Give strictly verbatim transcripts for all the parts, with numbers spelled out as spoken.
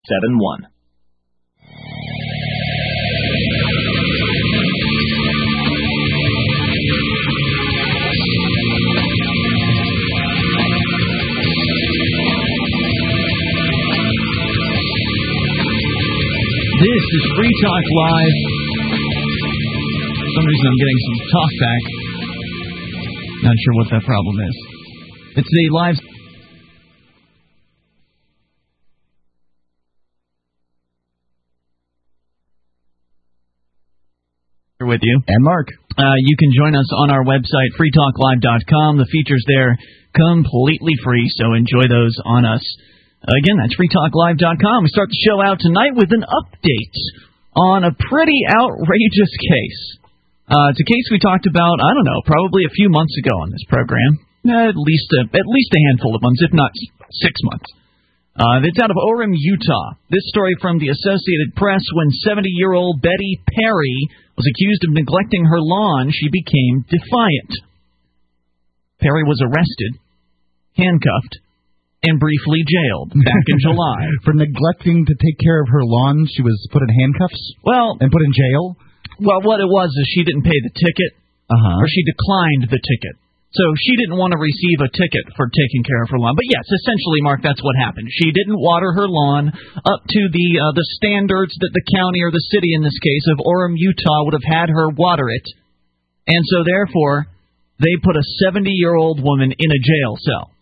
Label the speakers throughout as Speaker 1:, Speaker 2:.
Speaker 1: seven one.
Speaker 2: This is Free Talk Live. For some reason I'm getting some talkback. Not sure what that problem is. It's the live... with you.
Speaker 3: And Mark.
Speaker 2: Uh, you can join us on our website, free talk live dot com. The features there completely free, so enjoy those on us. Again, that's free talk live dot com. We start the show out tonight with an update on a pretty outrageous case. Uh, it's a case we talked about, I don't know, probably a few months ago on this program. Uh, at least a, at least a handful of months, if not six months. Uh, it's out of Orem, Utah. This story from the Associated Press: when seventy-year-old Betty Perry was accused of neglecting her lawn, she became defiant. Perry was arrested, handcuffed, and briefly jailed back in July.
Speaker 3: For neglecting to take care of her lawn, she was put in handcuffs?
Speaker 2: Well,
Speaker 3: and put in jail?
Speaker 2: Well, what it was is she didn't pay the ticket,
Speaker 3: uh-huh.
Speaker 2: or she declined the ticket. So she didn't want to receive a ticket for taking care of her lawn. But yes, essentially, Mark, that's what happened. She didn't water her lawn up to the uh, the standards that the county, or the city in this case, of Orem, Utah, would have had her water it. And so therefore, they put a seventy-year-old woman in a jail cell.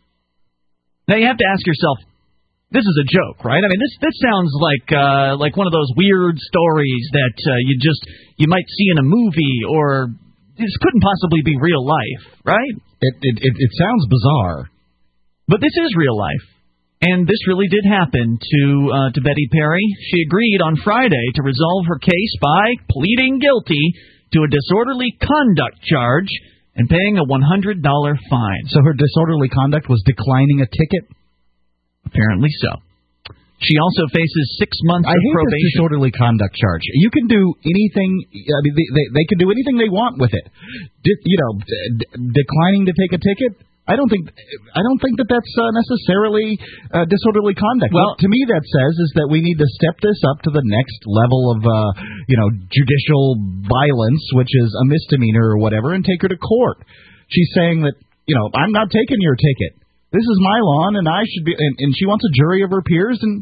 Speaker 2: Now you have to ask yourself, this is a joke, right? I mean, this this sounds like uh, like one of those weird stories that uh, you just you might see in a movie, or this couldn't possibly be real life, right?
Speaker 3: It it it, it sounds bizarre,
Speaker 2: but this is real life, and this really did happen to uh, to Betty Perry. She agreed on Friday to resolve her case by pleading guilty to a disorderly conduct charge and paying a one hundred dollars fine.
Speaker 3: So her disorderly conduct was declining a ticket?
Speaker 2: Apparently so. She also faces six months
Speaker 3: I
Speaker 2: of
Speaker 3: hate
Speaker 2: probation.
Speaker 3: This disorderly conduct charge. You can do anything. I mean, they they, they can do anything they want with it. D- you know, d- declining to take a ticket. I don't think I don't think that that's uh, necessarily uh, disorderly conduct.
Speaker 2: Well,
Speaker 3: what to me that says is that we need to step this up to the next level of uh, you know judicial violence, which is a misdemeanor or whatever, and take her to court. She's saying that you know I'm not taking your ticket. This is my lawn, and I should be. And, and she wants a jury of her peers. And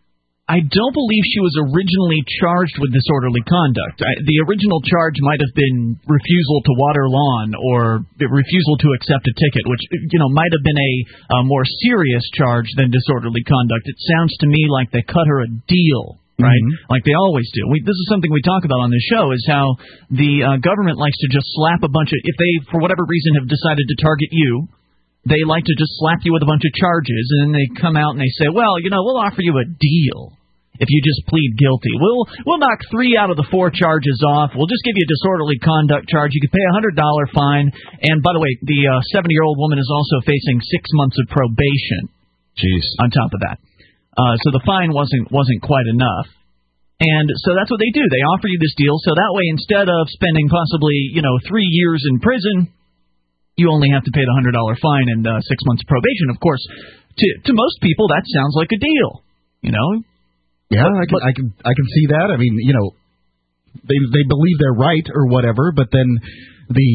Speaker 2: I don't believe she was originally charged with disorderly conduct. I, the original charge might have been refusal to water lawn, or refusal to accept a ticket, which you know might have been a, a more serious charge than disorderly conduct. It sounds to me like they cut her a deal. Right, mm-hmm. Like they always do. We, this is something we talk about on this show: is how the uh, government likes to just slap a bunch of. If they, for whatever reason, have decided to target you. They like to just slap you with a bunch of charges, and then they come out and they say, well, you know, we'll offer you a deal if you just plead guilty. We'll we'll knock three out of the four charges off. We'll just give you a disorderly conduct charge. You can pay a one hundred dollars fine. And, by the way, the uh, seventy-year-old woman is also facing six months of probation.
Speaker 3: Jeez.
Speaker 2: On top of that. Uh, so the fine wasn't wasn't quite enough. And so that's what they do. They offer you this deal, so that way instead of spending possibly, you know, three years in prison, you only have to pay the one hundred dollars fine and uh, six months probation. Of course, to to most people, that sounds like a deal, you know?
Speaker 3: Yeah,
Speaker 2: but,
Speaker 3: I can
Speaker 2: but,
Speaker 3: I can I can see that. I mean, you know, they they believe they're right or whatever, but then the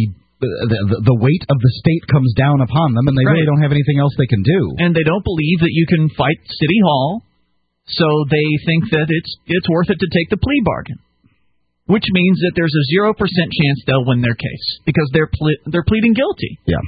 Speaker 3: the the weight of the state comes down upon them, and they
Speaker 2: right.
Speaker 3: really don't have anything else they can do.
Speaker 2: And they don't believe that you can fight City Hall, so they think that it's it's worth it to take the plea bargain. Which means that there's a zero percent chance they'll win their case because they're ple- they're pleading guilty.
Speaker 3: Yeah.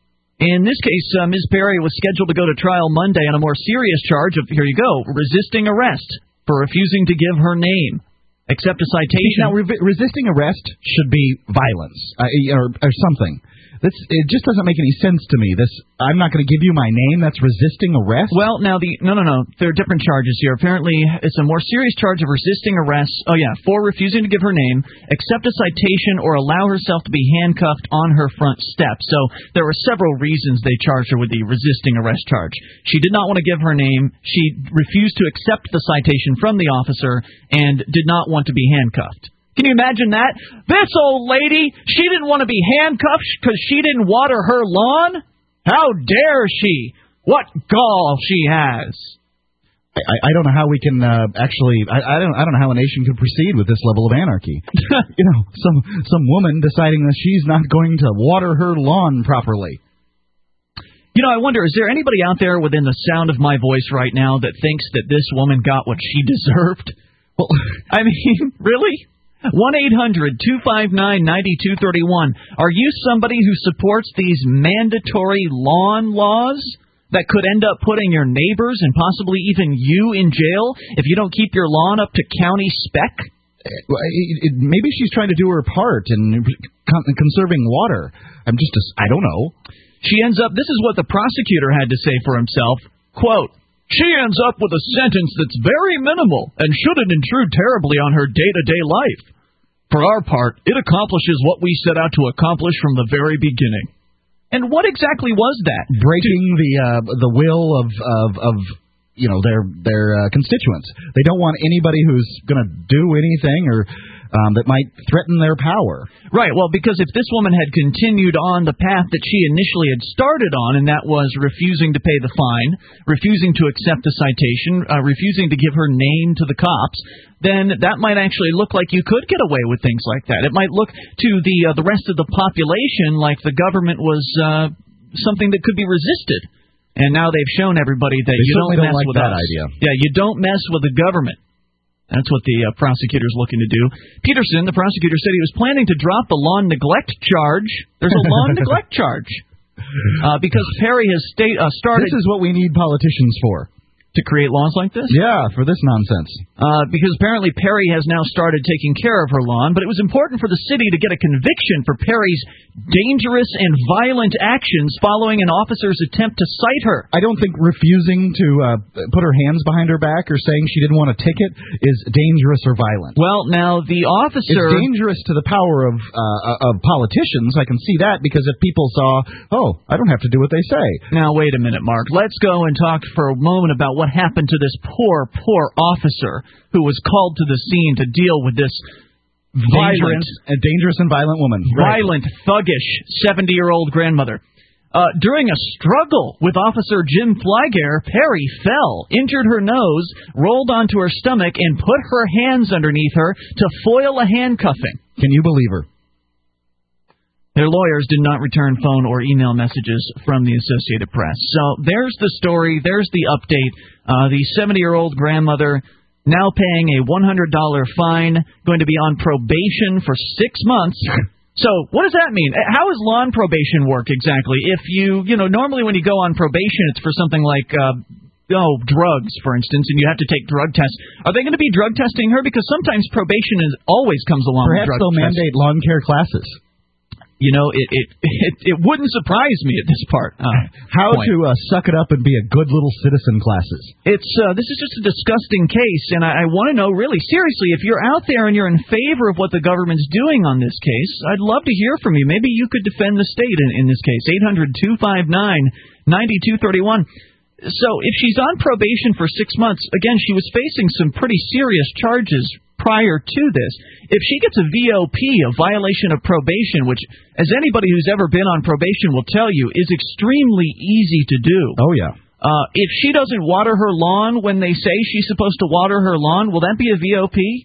Speaker 2: In this case, uh, Miz Perry was scheduled to go to trial Monday on a more serious charge of, here you go, resisting arrest for refusing to give her name, accept a citation.
Speaker 3: Now, re- resisting arrest should be violence uh, or, or something. That's, it just doesn't make any sense to me. This I'm not going to give you my name. That's resisting arrest.
Speaker 2: Well, now the no, no, no. There are different charges here. Apparently, it's a more serious charge of resisting arrest. Oh yeah, for refusing to give her name, accept a citation, or allow herself to be handcuffed on her front steps. So there were several reasons they charged her with the resisting arrest charge. She did not want to give her name. She refused to accept the citation from the officer and did not want to be handcuffed. Can you imagine that? This old lady, she didn't want to be handcuffed because she didn't water her lawn? How dare she? What gall she has.
Speaker 3: I, I don't know how we can uh, actually. I, I don't. I don't know how a nation could proceed with this level of anarchy. You know, some some woman deciding that she's not going to water her lawn properly.
Speaker 2: You know, I wonder, is there anybody out there within the sound of my voice right now that thinks that this woman got what she deserved? Well, I mean, really? one eight hundred two five nine nine two three one. Are you somebody who supports these mandatory lawn laws that could end up putting your neighbors and possibly even you in jail if you don't keep your lawn up to county spec?
Speaker 3: It, it, maybe she's trying to do her part in conserving water. I'm just, a, I don't know.
Speaker 2: She ends up, this is what the prosecutor had to say for himself, quote, she ends up with a sentence that's very minimal and shouldn't intrude terribly on her day-to-day life. For our part, it accomplishes what we set out to accomplish from the very beginning. And what exactly was that?
Speaker 3: Breaking the uh, the will of, of of you know their their uh, constituents. They don't want anybody who's going to do anything or um, that might threaten their power.
Speaker 2: Right. Well, because if this woman had continued on the path that she initially had started on, and that was refusing to pay the fine, refusing to accept the citation, uh, refusing to give her name to the cops, then that might actually look like you could get away with things like that. It might look to the uh, the rest of the population like the government was uh, something that could be resisted. And now they've shown everybody that
Speaker 3: they
Speaker 2: you don't mess
Speaker 3: don't like
Speaker 2: with
Speaker 3: that
Speaker 2: us.
Speaker 3: idea.
Speaker 2: Yeah, you don't mess with the government. That's what the uh, prosecutor's looking to do. Peterson, the prosecutor, said he was planning to drop the lawn neglect charge. There's a lawn neglect charge uh, because Perry has state, uh, started.
Speaker 3: This is what we need politicians for.
Speaker 2: To create laws like this?
Speaker 3: Yeah, for this nonsense.
Speaker 2: Uh, because apparently Perry has now started taking care of her lawn, but it was important for the city to get a conviction for Perry's dangerous and violent actions following an officer's attempt to cite her.
Speaker 3: I don't think refusing to uh, put her hands behind her back or saying she didn't want a ticket is dangerous or violent.
Speaker 2: Well, now the officer...
Speaker 3: It's dangerous to the power of uh, of politicians. I can see that because if people saw, oh, I don't have to do what they say.
Speaker 2: Now, wait a minute, Mark. Let's go and talk for a moment about what happened to this poor, poor officer who was called to the scene to deal with this violent,
Speaker 3: a dangerous and violent woman,
Speaker 2: violent, right. thuggish seventy-year-old grandmother. Uh, during a struggle with Officer Jim Flygare, Perry fell, injured her nose, rolled onto her stomach, and put her hands underneath her to foil a handcuffing.
Speaker 3: Can you believe her?
Speaker 2: Their lawyers did not return phone or email messages from the Associated Press. So there's the story. There's the update. Uh, the seventy-year-old grandmother now paying a one hundred dollars fine, going to be on probation for six months. So what does that mean? How does lawn probation work exactly? If you, you know, normally when you go on probation, it's for something like, uh, oh, drugs, for instance, and you have to take drug tests. Are they going to be drug testing her? Because sometimes probation is always comes along
Speaker 3: Perhaps
Speaker 2: with drug
Speaker 3: they'll
Speaker 2: tests.
Speaker 3: mandate lawn care classes.
Speaker 2: You know, it it, it it wouldn't surprise me at this part. Uh,
Speaker 3: How
Speaker 2: point.
Speaker 3: to uh, suck it up and be a good little citizen classes.
Speaker 2: It's uh, this is just a disgusting case, and I, I want to know really seriously if you're out there and you're in favor of what the government's doing on this case. I'd love to hear from you. Maybe you could defend the state in, in this case. eight hundred two five nine nine two three one. So if she's on probation for six months, again, she was facing some pretty serious charges prior to this. If she gets a V O P, a violation of probation, which, as anybody who's ever been on probation will tell you, is extremely easy to do.
Speaker 3: Oh, yeah.
Speaker 2: Uh, if she doesn't water her lawn when they say she's supposed to water her lawn, will that be a V O P?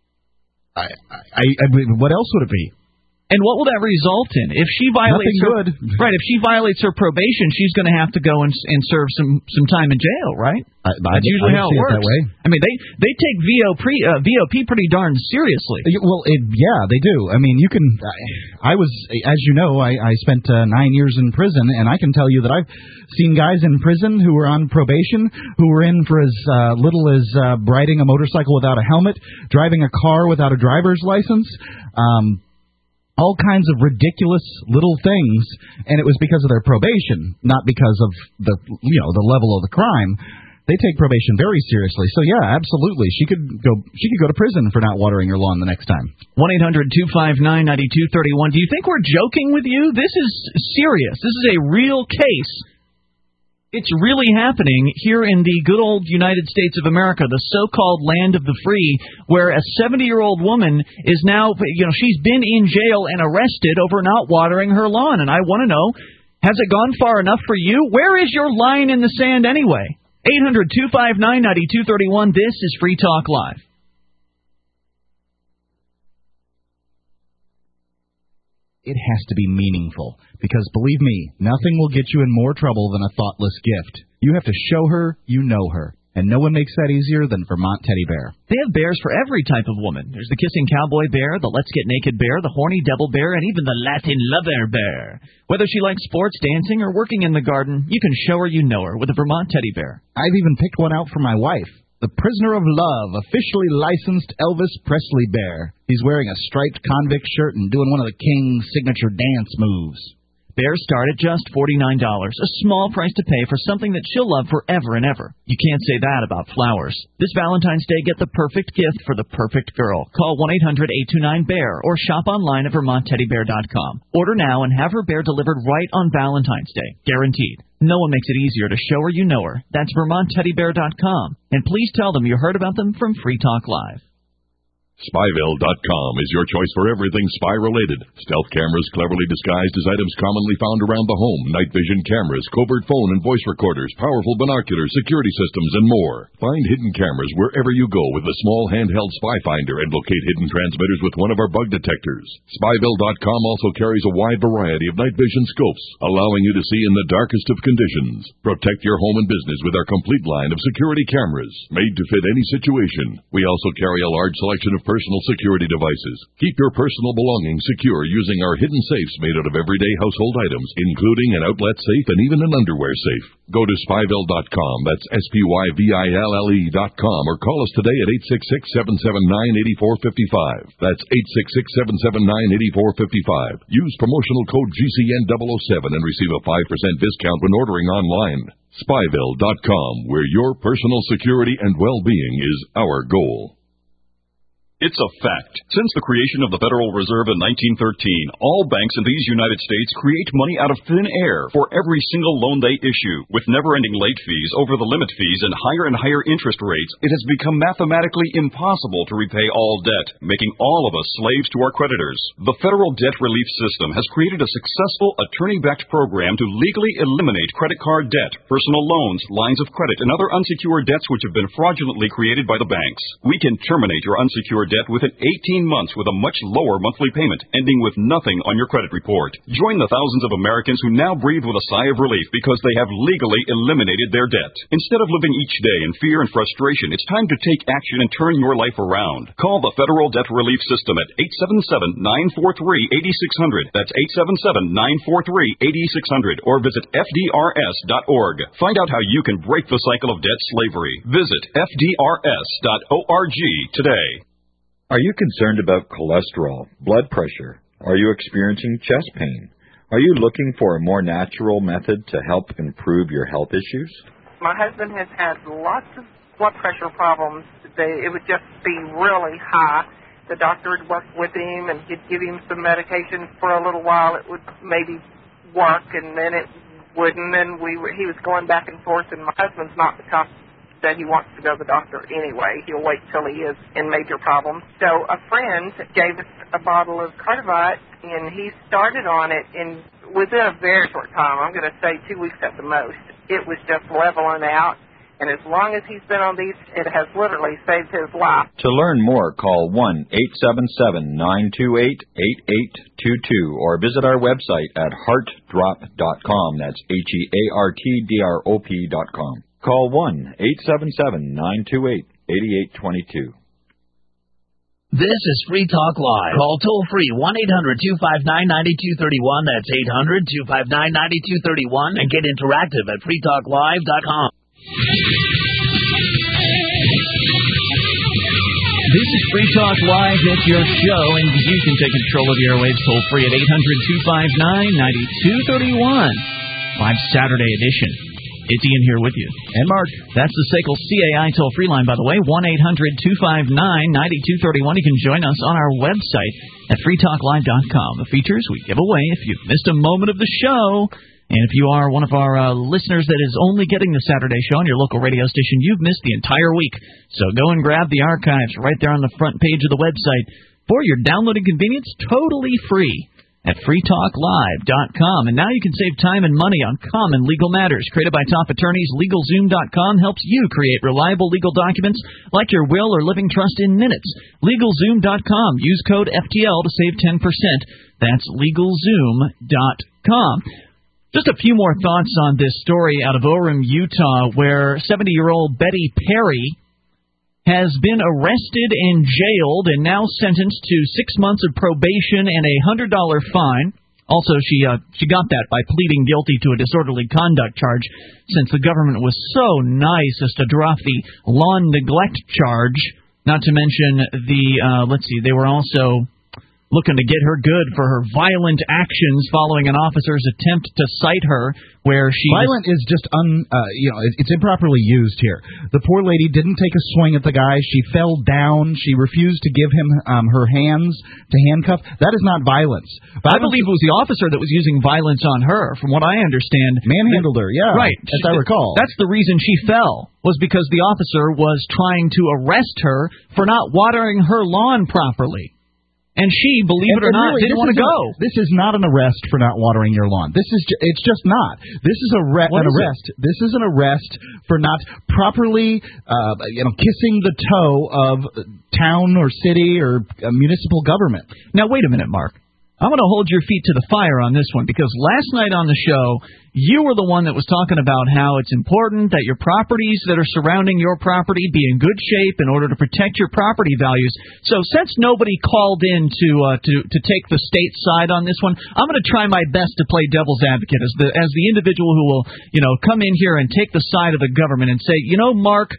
Speaker 3: I, I, I what else would it be?
Speaker 2: And what will that result in? If she violates
Speaker 3: Nothing
Speaker 2: her,
Speaker 3: good.
Speaker 2: Right, if she violates her probation, she's going to have to go and, and serve some, some time in jail, right?
Speaker 3: I, I,
Speaker 2: That's usually
Speaker 3: I
Speaker 2: how
Speaker 3: see
Speaker 2: it works.
Speaker 3: It that way.
Speaker 2: I mean, they they take V O P uh, V O P pretty darn seriously.
Speaker 3: Well, it, yeah, they do. I mean, you can. I, I was, as you know, I, I spent uh, nine years in prison, and I can tell you that I've seen guys in prison who were on probation who were in for as uh, little as uh, riding a motorcycle without a helmet, driving a car without a driver's license. Um, all kinds of ridiculous little things, and it was because of their probation, not because of the, you know, the level of the crime. They take probation very seriously. So yeah, absolutely, she could go. She could go to prison for not watering her lawn the next time.
Speaker 2: one eight hundred two five nine nine two three one. Do you think we're joking with you? This is serious. This is a real case. It's really happening here in the good old United States of America, the so-called land of the free, where a seventy-year-old woman is now, you know, she's been in jail and arrested over not watering her lawn. And I want to know, has it gone far enough for you? Where is your line in the sand anyway? eight hundred, two five nine, nine two three one. This is Free Talk Live.
Speaker 3: It has to be meaningful, because believe me, nothing will get you in more trouble than a thoughtless gift. You have to show her you know her, and no one makes that easier than Vermont Teddy Bear.
Speaker 2: They have bears for every type of woman. There's the kissing cowboy bear, the let's get naked bear, the horny devil bear, and even the Latin lover bear. Whether she likes sports, dancing, or working in the garden, you can show her you know her with a Vermont Teddy Bear.
Speaker 3: I've even picked one out for my wife. The Prisoner of Love, officially licensed Elvis Presley bear. He's wearing a striped convict shirt and doing one of the King's signature dance moves. Bears start at just forty-nine dollars, a small price to pay for something that she'll love forever and ever. You can't say that about flowers. This Valentine's Day, get the perfect gift for the perfect girl. Call one eight hundred, eight two nine, bear or shop online at vermont teddy bear dot com. Order now and have her bear delivered right on Valentine's Day. Guaranteed. No one makes it easier to show her you know her. That's vermont teddy bear dot com. And please tell them you heard about them from Free Talk Live.
Speaker 1: Spyville dot com is your choice for everything spy-related. Stealth cameras cleverly disguised as items commonly found around the home, night vision cameras, covert phone and voice recorders, powerful binoculars, security systems, and more. Find hidden cameras wherever you go with the small handheld Spy Finder and locate hidden transmitters with one of our bug detectors. Spyville dot com also carries a wide variety of night vision scopes, allowing you to see in the darkest of conditions. Protect your home and business with our complete line of security cameras, made to fit any situation. We also carry a large selection of personal security devices. Keep your personal belongings secure using our hidden safes made out of everyday household items, including an outlet safe and even an underwear safe. Go to Spyville dot com, that's S P Y V I L L E dot com, or call us today at eight six six, seven seven nine, eight four five five. That's eight six six, seven seven nine, eight four five five. Use promotional code G C N double oh seven and receive a five percent discount when ordering online. Spyville dot com, where your personal security and well-being is our goal.
Speaker 4: It's a fact. Since the creation of the Federal Reserve in nineteen thirteen, all banks in these United States create money out of thin air for every single loan they issue. With never-ending late fees, over-the-limit fees, and higher and higher interest rates, it has become mathematically impossible to repay all debt, making all of us slaves to our creditors. The Federal Debt Relief System has created a successful attorney-backed program to legally eliminate credit card debt, personal loans, lines of credit, and other unsecured debts which have been fraudulently created by the banks. We can terminate your unsecured debt within eighteen months with a much lower monthly payment, ending with nothing on your credit report. Join the thousands of Americans who now breathe with a sigh of relief because they have legally eliminated their debt. Instead of living each day in fear and frustration, it's time to take action and turn your life around. Call the Federal Debt Relief System at eight seven seven, nine four three, eight six zero zero. That's eight seven seven, nine four three, eight six zero zero. Or visit F D R S dot org. Find out how you can break the cycle of debt slavery. Visit F D R S dot org today.
Speaker 5: Are you concerned about cholesterol, blood pressure? Are you experiencing chest pain? Are you looking for a more natural method to help improve your health issues?
Speaker 6: My husband has had lots of blood pressure problems. They, it would just be really high. The doctor would work with him and he'd give him some medication for a little while. It would maybe work and then it wouldn't. And we were, he was going back and forth, and my husband's not the type that he wants to go to the doctor anyway. He'll wait till he is in major problems. So a friend gave us a bottle of Cardivite, and he started on it, and within a very short time, I'm going to say two weeks at the most, it was just leveling out. And as long as he's been on these, it has literally saved his life.
Speaker 5: To learn more, call one eight seven seven, nine two eight, eight eight two two or visit our website at heart drop dot com. That's H E A R T D R O P dot com. Call one eight seven seven, nine two eight, eight eight two two.
Speaker 7: This is Free Talk Live. Call toll-free one eight hundred, two five nine, nine two three one. That's eight hundred, two five nine, nine two three one. And get interactive at free talk live dot com.
Speaker 2: This is Free Talk Live. It's your show, and you can take control of the airwaves toll-free at eight hundred, two five nine, nine two three one. Live Saturday edition. It's Ian here with you.
Speaker 3: And Mark.
Speaker 2: That's the S A C L C A I toll-free line, by the way, one eight hundred, two five nine, nine two three one. You can join us on our website at free talk live dot com. The features we give away if you've missed a moment of the show. And if you are one of our uh, listeners that is only getting the Saturday show on your local radio station, you've missed the entire week. So go and grab the archives right there on the front page of the website for your downloading convenience, totally free. at free talk live dot com. And now you can save time and money on common legal matters. Created by top attorneys, LegalZoom dot com helps you create reliable legal documents like your will or living trust in minutes. LegalZoom dot com. Use code F T L to save ten percent. That's LegalZoom dot com. Just a few more thoughts on this story out of Orem, Utah, where seventy-year-old Betty Perry has been arrested and jailed and now sentenced to six months of probation and a one hundred dollars fine. Also, she uh, she got that by pleading guilty to a disorderly conduct charge, since the government was so nice as to drop the lawn neglect charge. Not to mention the, uh, let's see, they were also looking to get her good for her violent actions following an officer's attempt to cite her, where she...
Speaker 3: Violent is just, un, uh, you know, it's improperly used here. The poor lady didn't take a swing at the guy. She fell down. She refused to give him um, her hands to handcuff. That is not violence. violence.
Speaker 2: I believe it was the officer that was using violence on her, from what I understand.
Speaker 3: Manhandled her, yeah.
Speaker 2: Right.
Speaker 3: As I recall.
Speaker 2: That's the reason she fell, was because the officer was trying to arrest her for not watering her lawn properly. And she, believe
Speaker 3: and,
Speaker 2: it or not,
Speaker 3: really,
Speaker 2: didn't want to go.
Speaker 3: This is not an arrest for not watering your lawn. This is ju- it's just not. This is a re- an arrest. It? This is an arrest for not properly, uh, you know, kissing the toe of town or city or uh, municipal government.
Speaker 2: Now, wait a minute, Mark. I'm going to hold your feet to the fire on this one, because last night on the show, you were the one that was talking about how it's important that your properties that are surrounding your property be in good shape in order to protect your property values. So since nobody called in to uh, to to take the state side on this one, I'm going to try my best to play devil's advocate as the as the individual who will, you know, come in here and take the side of the government and say, you know, Mark,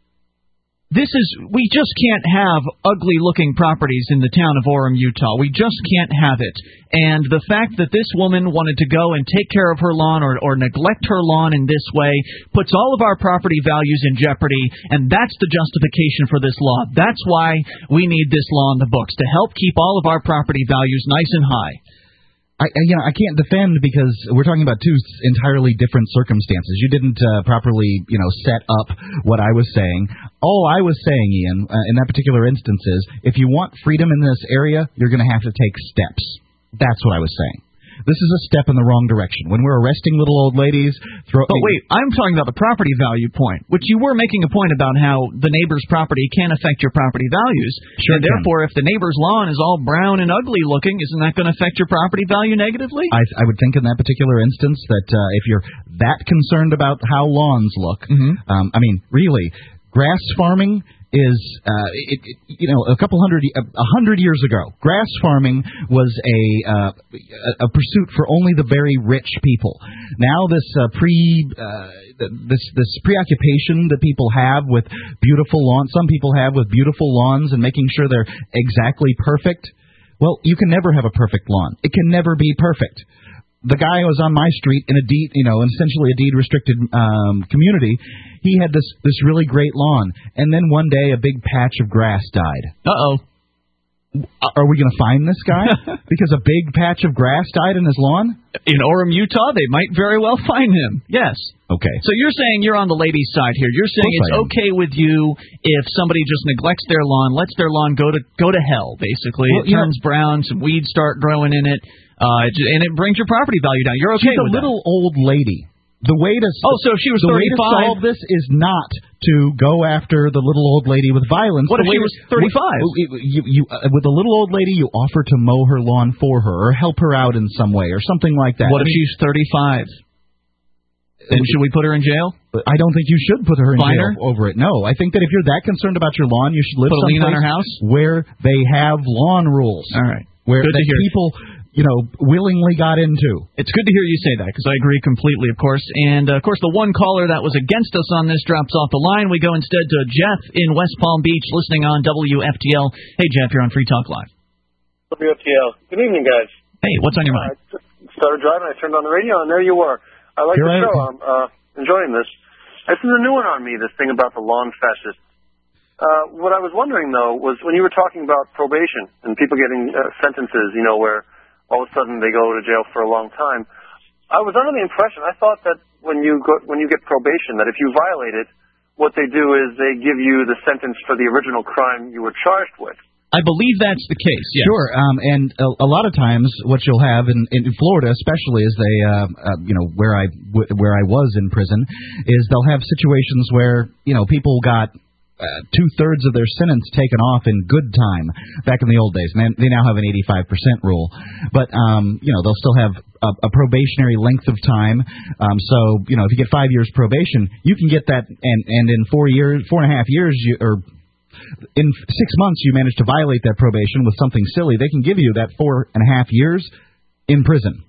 Speaker 2: This is, we just can't have ugly-looking properties in the town of Orem, Utah. We just can't have it. And the fact that this woman wanted to go and take care of her lawn or, or neglect her lawn in this way puts all of our property values in jeopardy, and that's the justification for this law. That's why we need this law in the books, to help keep all of our property values nice and high.
Speaker 3: I, you know, I can't defend because we're talking about two entirely different circumstances. You didn't uh, properly, you know, set up what I was saying. All I was saying, Ian, uh, in that particular instance is, if you want freedom in this area, you're going to have to take steps. That's what I was saying. This is a step in the wrong direction. When we're arresting little old ladies, throw.
Speaker 2: But wait, I'm talking about the property value point, which you were making a point about how the neighbor's property can affect your property values.
Speaker 3: Sure.
Speaker 2: And therefore, if the neighbor's lawn is all brown and ugly looking, isn't that going to affect your property value negatively?
Speaker 3: I, I would think in that particular instance that uh, if you're that concerned about how lawns look,
Speaker 2: mm-hmm.
Speaker 3: um, I mean, really, grass farming is, uh, it, it, you know, a couple hundred, a hundred years ago, grass farming was a, uh, a pursuit for only the very rich people. Now this uh, pre, uh, this this preoccupation that people have with beautiful lawns, some people have with beautiful lawns and making sure they're exactly perfect. Well, you can never have a perfect lawn. It can never be perfect. The guy was on my street in a deed, you know, essentially a deed-restricted um, community. He had this this really great lawn, and then one day a big patch of grass died.
Speaker 2: Uh-oh.
Speaker 3: Are we going to find this guy because a big patch of grass died in his lawn?
Speaker 2: In Orem, Utah, they might very well find him. Yes.
Speaker 3: Okay.
Speaker 2: So you're saying you're on the ladies' side here. You're saying it's okay with you if somebody just neglects their lawn, lets their lawn go to go to hell, basically.
Speaker 3: Well,
Speaker 2: it turns know, brown, some weeds start growing in it, uh, and it brings your property value down. You're okay
Speaker 3: she's
Speaker 2: with
Speaker 3: a little
Speaker 2: that.
Speaker 3: old lady. The way to
Speaker 2: oh, so she was
Speaker 3: the
Speaker 2: thirty-five.
Speaker 3: way to solve this is not to go after the little old lady with violence.
Speaker 2: What if she was thirty-five?
Speaker 3: You, you, uh, with the little old lady, you offer to mow her lawn for her or help her out in some way or something like that.
Speaker 2: What
Speaker 3: I
Speaker 2: if
Speaker 3: mean,
Speaker 2: she's thirty-five? Then should we put her in jail?
Speaker 3: I don't think you should put her in
Speaker 2: Fine
Speaker 3: jail
Speaker 2: her?
Speaker 3: over it. No, I think that if you're that concerned about your lawn, you should live
Speaker 2: put a lien on
Speaker 3: someplace
Speaker 2: her house
Speaker 3: where they have lawn rules.
Speaker 2: All right.
Speaker 3: Where
Speaker 2: Good to hear.
Speaker 3: people, you know, willingly got into.
Speaker 2: It's good to hear you say that, because I agree completely, of course. And, uh, of course, the one caller that was against us on this drops off the line. We go instead to Jeff in West Palm Beach, listening on W F T L. Hey, Jeff, you're on Free Talk Live.
Speaker 8: W F T L. Good evening, guys.
Speaker 2: Hey, what's on your mind?
Speaker 8: I started driving, I turned on the radio, and there you were. I like
Speaker 3: Here
Speaker 8: the
Speaker 3: I
Speaker 8: show.
Speaker 3: am.
Speaker 8: I'm uh, enjoying this. This is a new one on me, this thing about the lawn fascist. Uh, what I was wondering, though, was when you were talking about probation and people getting uh, sentences, you know, where all of a sudden they go to jail for a long time. I was under the impression, I thought that when you go, when you get probation, that if you violate it, what they do is they give you the sentence for the original crime you were charged with.
Speaker 2: I believe that's the case, yes.
Speaker 3: Sure, um, and a, a lot of times what you'll have in, in Florida, especially as they, uh, uh, you know, where I w- where I was in prison, is they'll have situations where, you know, people got uh, two-thirds of their sentence taken off in good time back in the old days. And they now have an eighty-five percent rule. But, um, you know, they'll still have a, a probationary length of time. Um, so, you know, if you get five years probation, you can get that, and, and in four years, four and a half years, you, or in six months you manage to violate that probation with something silly, they can give you that four and a half years in prison.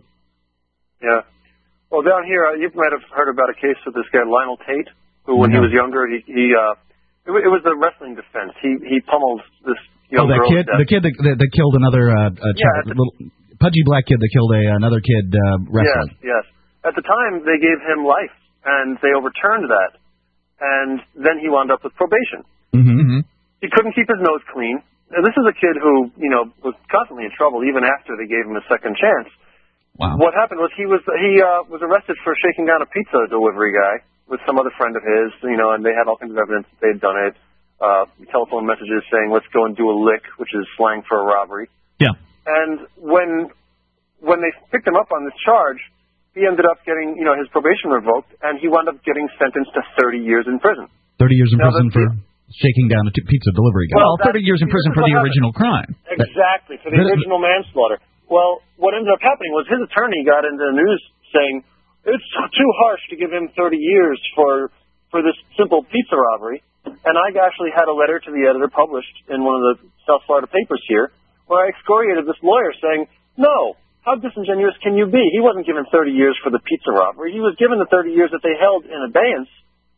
Speaker 8: Yeah. Well, down here, uh, you might have heard about a case with this guy, Lionel Tate, who when no. he was younger, he, he uh, it, it was a wrestling defense. He he pummeled this young
Speaker 3: oh, that
Speaker 8: girl.
Speaker 3: kid, the kid that, that, that killed another uh, a
Speaker 8: yeah,
Speaker 3: child,
Speaker 8: the,
Speaker 3: little pudgy black kid that killed a, another kid uh, wrestling.
Speaker 8: Yes, yes. At the time, they gave him life, and they overturned that, and then he wound up with probation.
Speaker 3: Mm-hmm.
Speaker 8: He couldn't keep his nose clean. Now, this is a kid who, you know, was constantly in trouble even after they gave him a second chance.
Speaker 3: Wow.
Speaker 8: What happened was he was he uh, was arrested for shaking down a pizza delivery guy with some other friend of his, you know, and they had all kinds of evidence that they had done it. Uh, telephone messages saying, "Let's go and do a lick," which is slang for a robbery.
Speaker 2: Yeah.
Speaker 8: And when when they picked him up on this charge, he ended up getting, you know, his probation revoked, and he wound up getting sentenced to thirty years in prison.
Speaker 3: Thirty years in
Speaker 8: now,
Speaker 3: prison for shaking down a t- pizza delivery guy.
Speaker 2: Well, thirty years in prison for the original crime.
Speaker 8: Exactly, for the original manslaughter. Well, what ended up happening was his attorney got into the news saying it's too harsh to give him thirty years for for this simple pizza robbery. And I actually had a letter to the editor published in one of the South Florida papers here where I excoriated this lawyer saying, no, how disingenuous can you be? He wasn't given thirty years for the pizza robbery. He was given the thirty years that they held in abeyance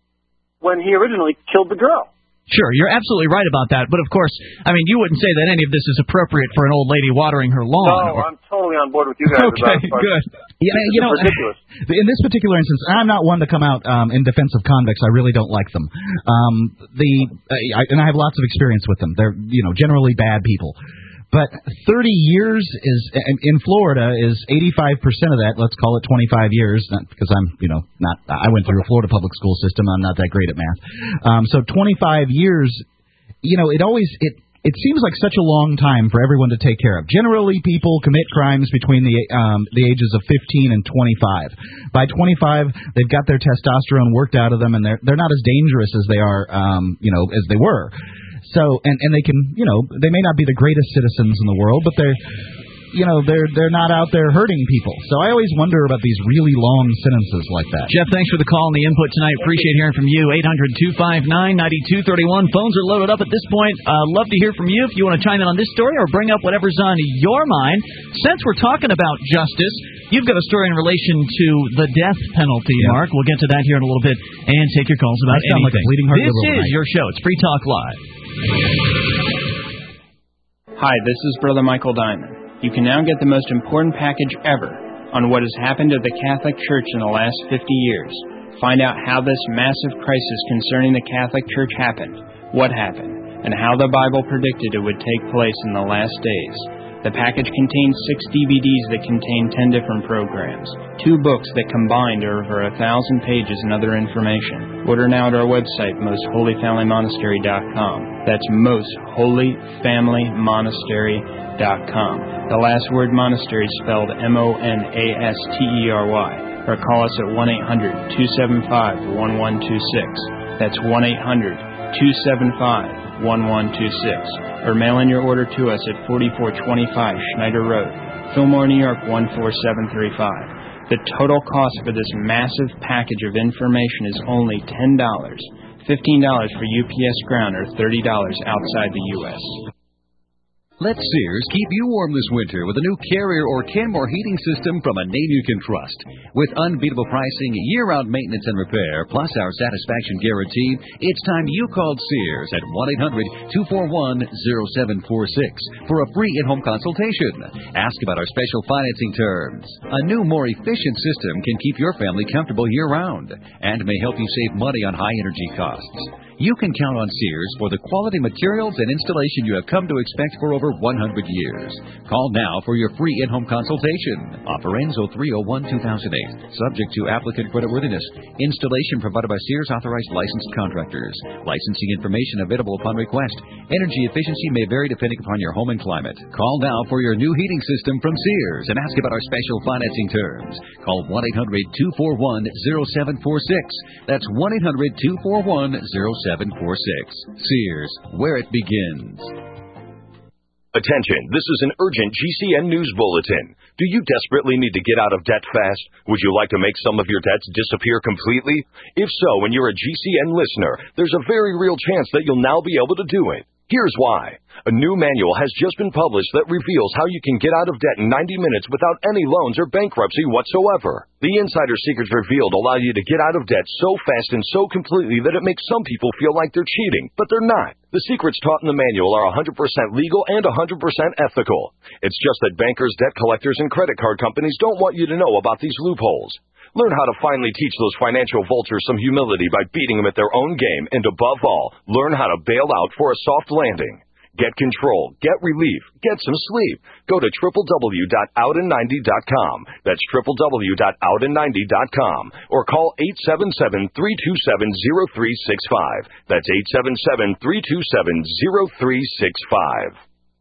Speaker 8: when he originally killed the girl.
Speaker 2: Sure, you're absolutely right about that. But, of course, I mean, you wouldn't say that any of this is appropriate for an old lady watering her lawn.
Speaker 8: No, or... I'm totally on board with you guys.
Speaker 2: Okay,
Speaker 8: about
Speaker 2: good.
Speaker 3: Yeah, you know,
Speaker 8: ridiculous.
Speaker 3: In this particular instance, I'm not one to come out um, in defense of convicts. I really don't like them. Um, the uh, I, and I have lots of experience with them. They're, you know, generally bad people. But thirty years is in Florida is eighty-five percent of that. Let's call it twenty-five years, not because I'm, you know, not. I went through a Florida public school system. I'm not that great at math. Um, so twenty-five years, you know, it always it it seems like such a long time for everyone to take care of. Generally, people commit crimes between the um, the ages of fifteen and twenty-five. By twenty-five, they've got their testosterone worked out of them, and they're they're not as dangerous as they are, um, you know, as they were. So, and, and they can, you know, they may not be the greatest citizens in the world, but they're, you know, they're they're not out there hurting people. So I always wonder about these really long sentences like that.
Speaker 2: Jeff, thanks for the call and the input tonight. Appreciate hearing from you. eight hundred two five nine nine two three one. Phones are loaded up at this point. Uh, love to hear from you if you want to chime in on this story or bring up whatever's on your mind. Since we're talking about justice, you've got a story in relation to the death penalty, yeah. Mark. We'll get to that here in a little bit and take your calls about
Speaker 3: I sound
Speaker 2: anything.
Speaker 3: Like a bleeding heart
Speaker 2: this is
Speaker 3: tonight.
Speaker 2: your show. It's Free Talk Live.
Speaker 9: Hi, this is Brother Michael Diamond. You can now get the most important package ever on what has happened at the Catholic Church in the last fifty years. Find out how this massive crisis concerning the Catholic Church happened, what happened, and how the Bible predicted it would take place in the last days. The package contains six D V Ds that contain ten different programs, two books that combined are over a thousand pages and other information. Order now at our website, most holy family monastery dot com. That's most holy family monastery dot com. The last word monastery is spelled M O N A S T E R Y. Or call us at one eight hundred two seven five one one two six. That's one eight hundred two seven five one one two six. Or mail in your order to us at forty-four twenty-five Schneider Road, Fillmore, New York one four seven three five. The total cost for this massive package of information is only ten dollars, fifteen dollars for U P S ground, or thirty dollars outside the U S
Speaker 10: Let Sears keep you warm this winter with a new Carrier or Kenmore heating system from a name you can trust. With unbeatable pricing, year-round maintenance and repair, plus our satisfaction guarantee, it's time you called Sears at one eight hundred two four one oh seven four six for a free in-home consultation. Ask about our special financing terms. A new, more efficient system can keep your family comfortable year-round and may help you save money on high-energy costs. you can count on Sears for the quality materials and installation you have come to expect for over one hundred years. Call now for your free in-home consultation. Offer ends oh three oh one two thousand eight. Subject to applicant creditworthiness. Installation provided by Sears authorized licensed contractors. Licensing information available upon request. Energy efficiency may vary depending upon your home and climate. Call now for your new heating system from Sears and ask about our special financing terms. Call one eight hundred two four one oh seven four six. That's one eight hundred two four one oh seven four six. Sears, where it begins.
Speaker 11: Attention, this is an urgent G C N News Bulletin. Do you desperately need to get out of debt fast? Would you like to make some of your debts disappear completely? If so, and you're a G C N listener, there's a very real chance that you'll now be able to do it. Here's why. A new manual has just been published that reveals how you can get out of debt in ninety minutes without any loans or bankruptcy whatsoever. The Insider Secrets Revealed allow you to get out of debt so fast and so completely that it makes some people feel like they're cheating, but they're not. The secrets taught in the manual are one hundred percent legal and one hundred percent ethical. It's just that bankers, debt collectors, and credit card companies don't want you to know about these loopholes. Learn how to finally teach those financial vultures some humility by beating them at their own game, and above all, learn how to bail out for a soft landing. Get control, get relief, get some sleep. Go to w w w dot out in ninety dot com. That's w w w dot out in ninety dot com. Or call eight seven seven, three two seven, zero three six five. That's eight seven seven, three two seven, zero three six five.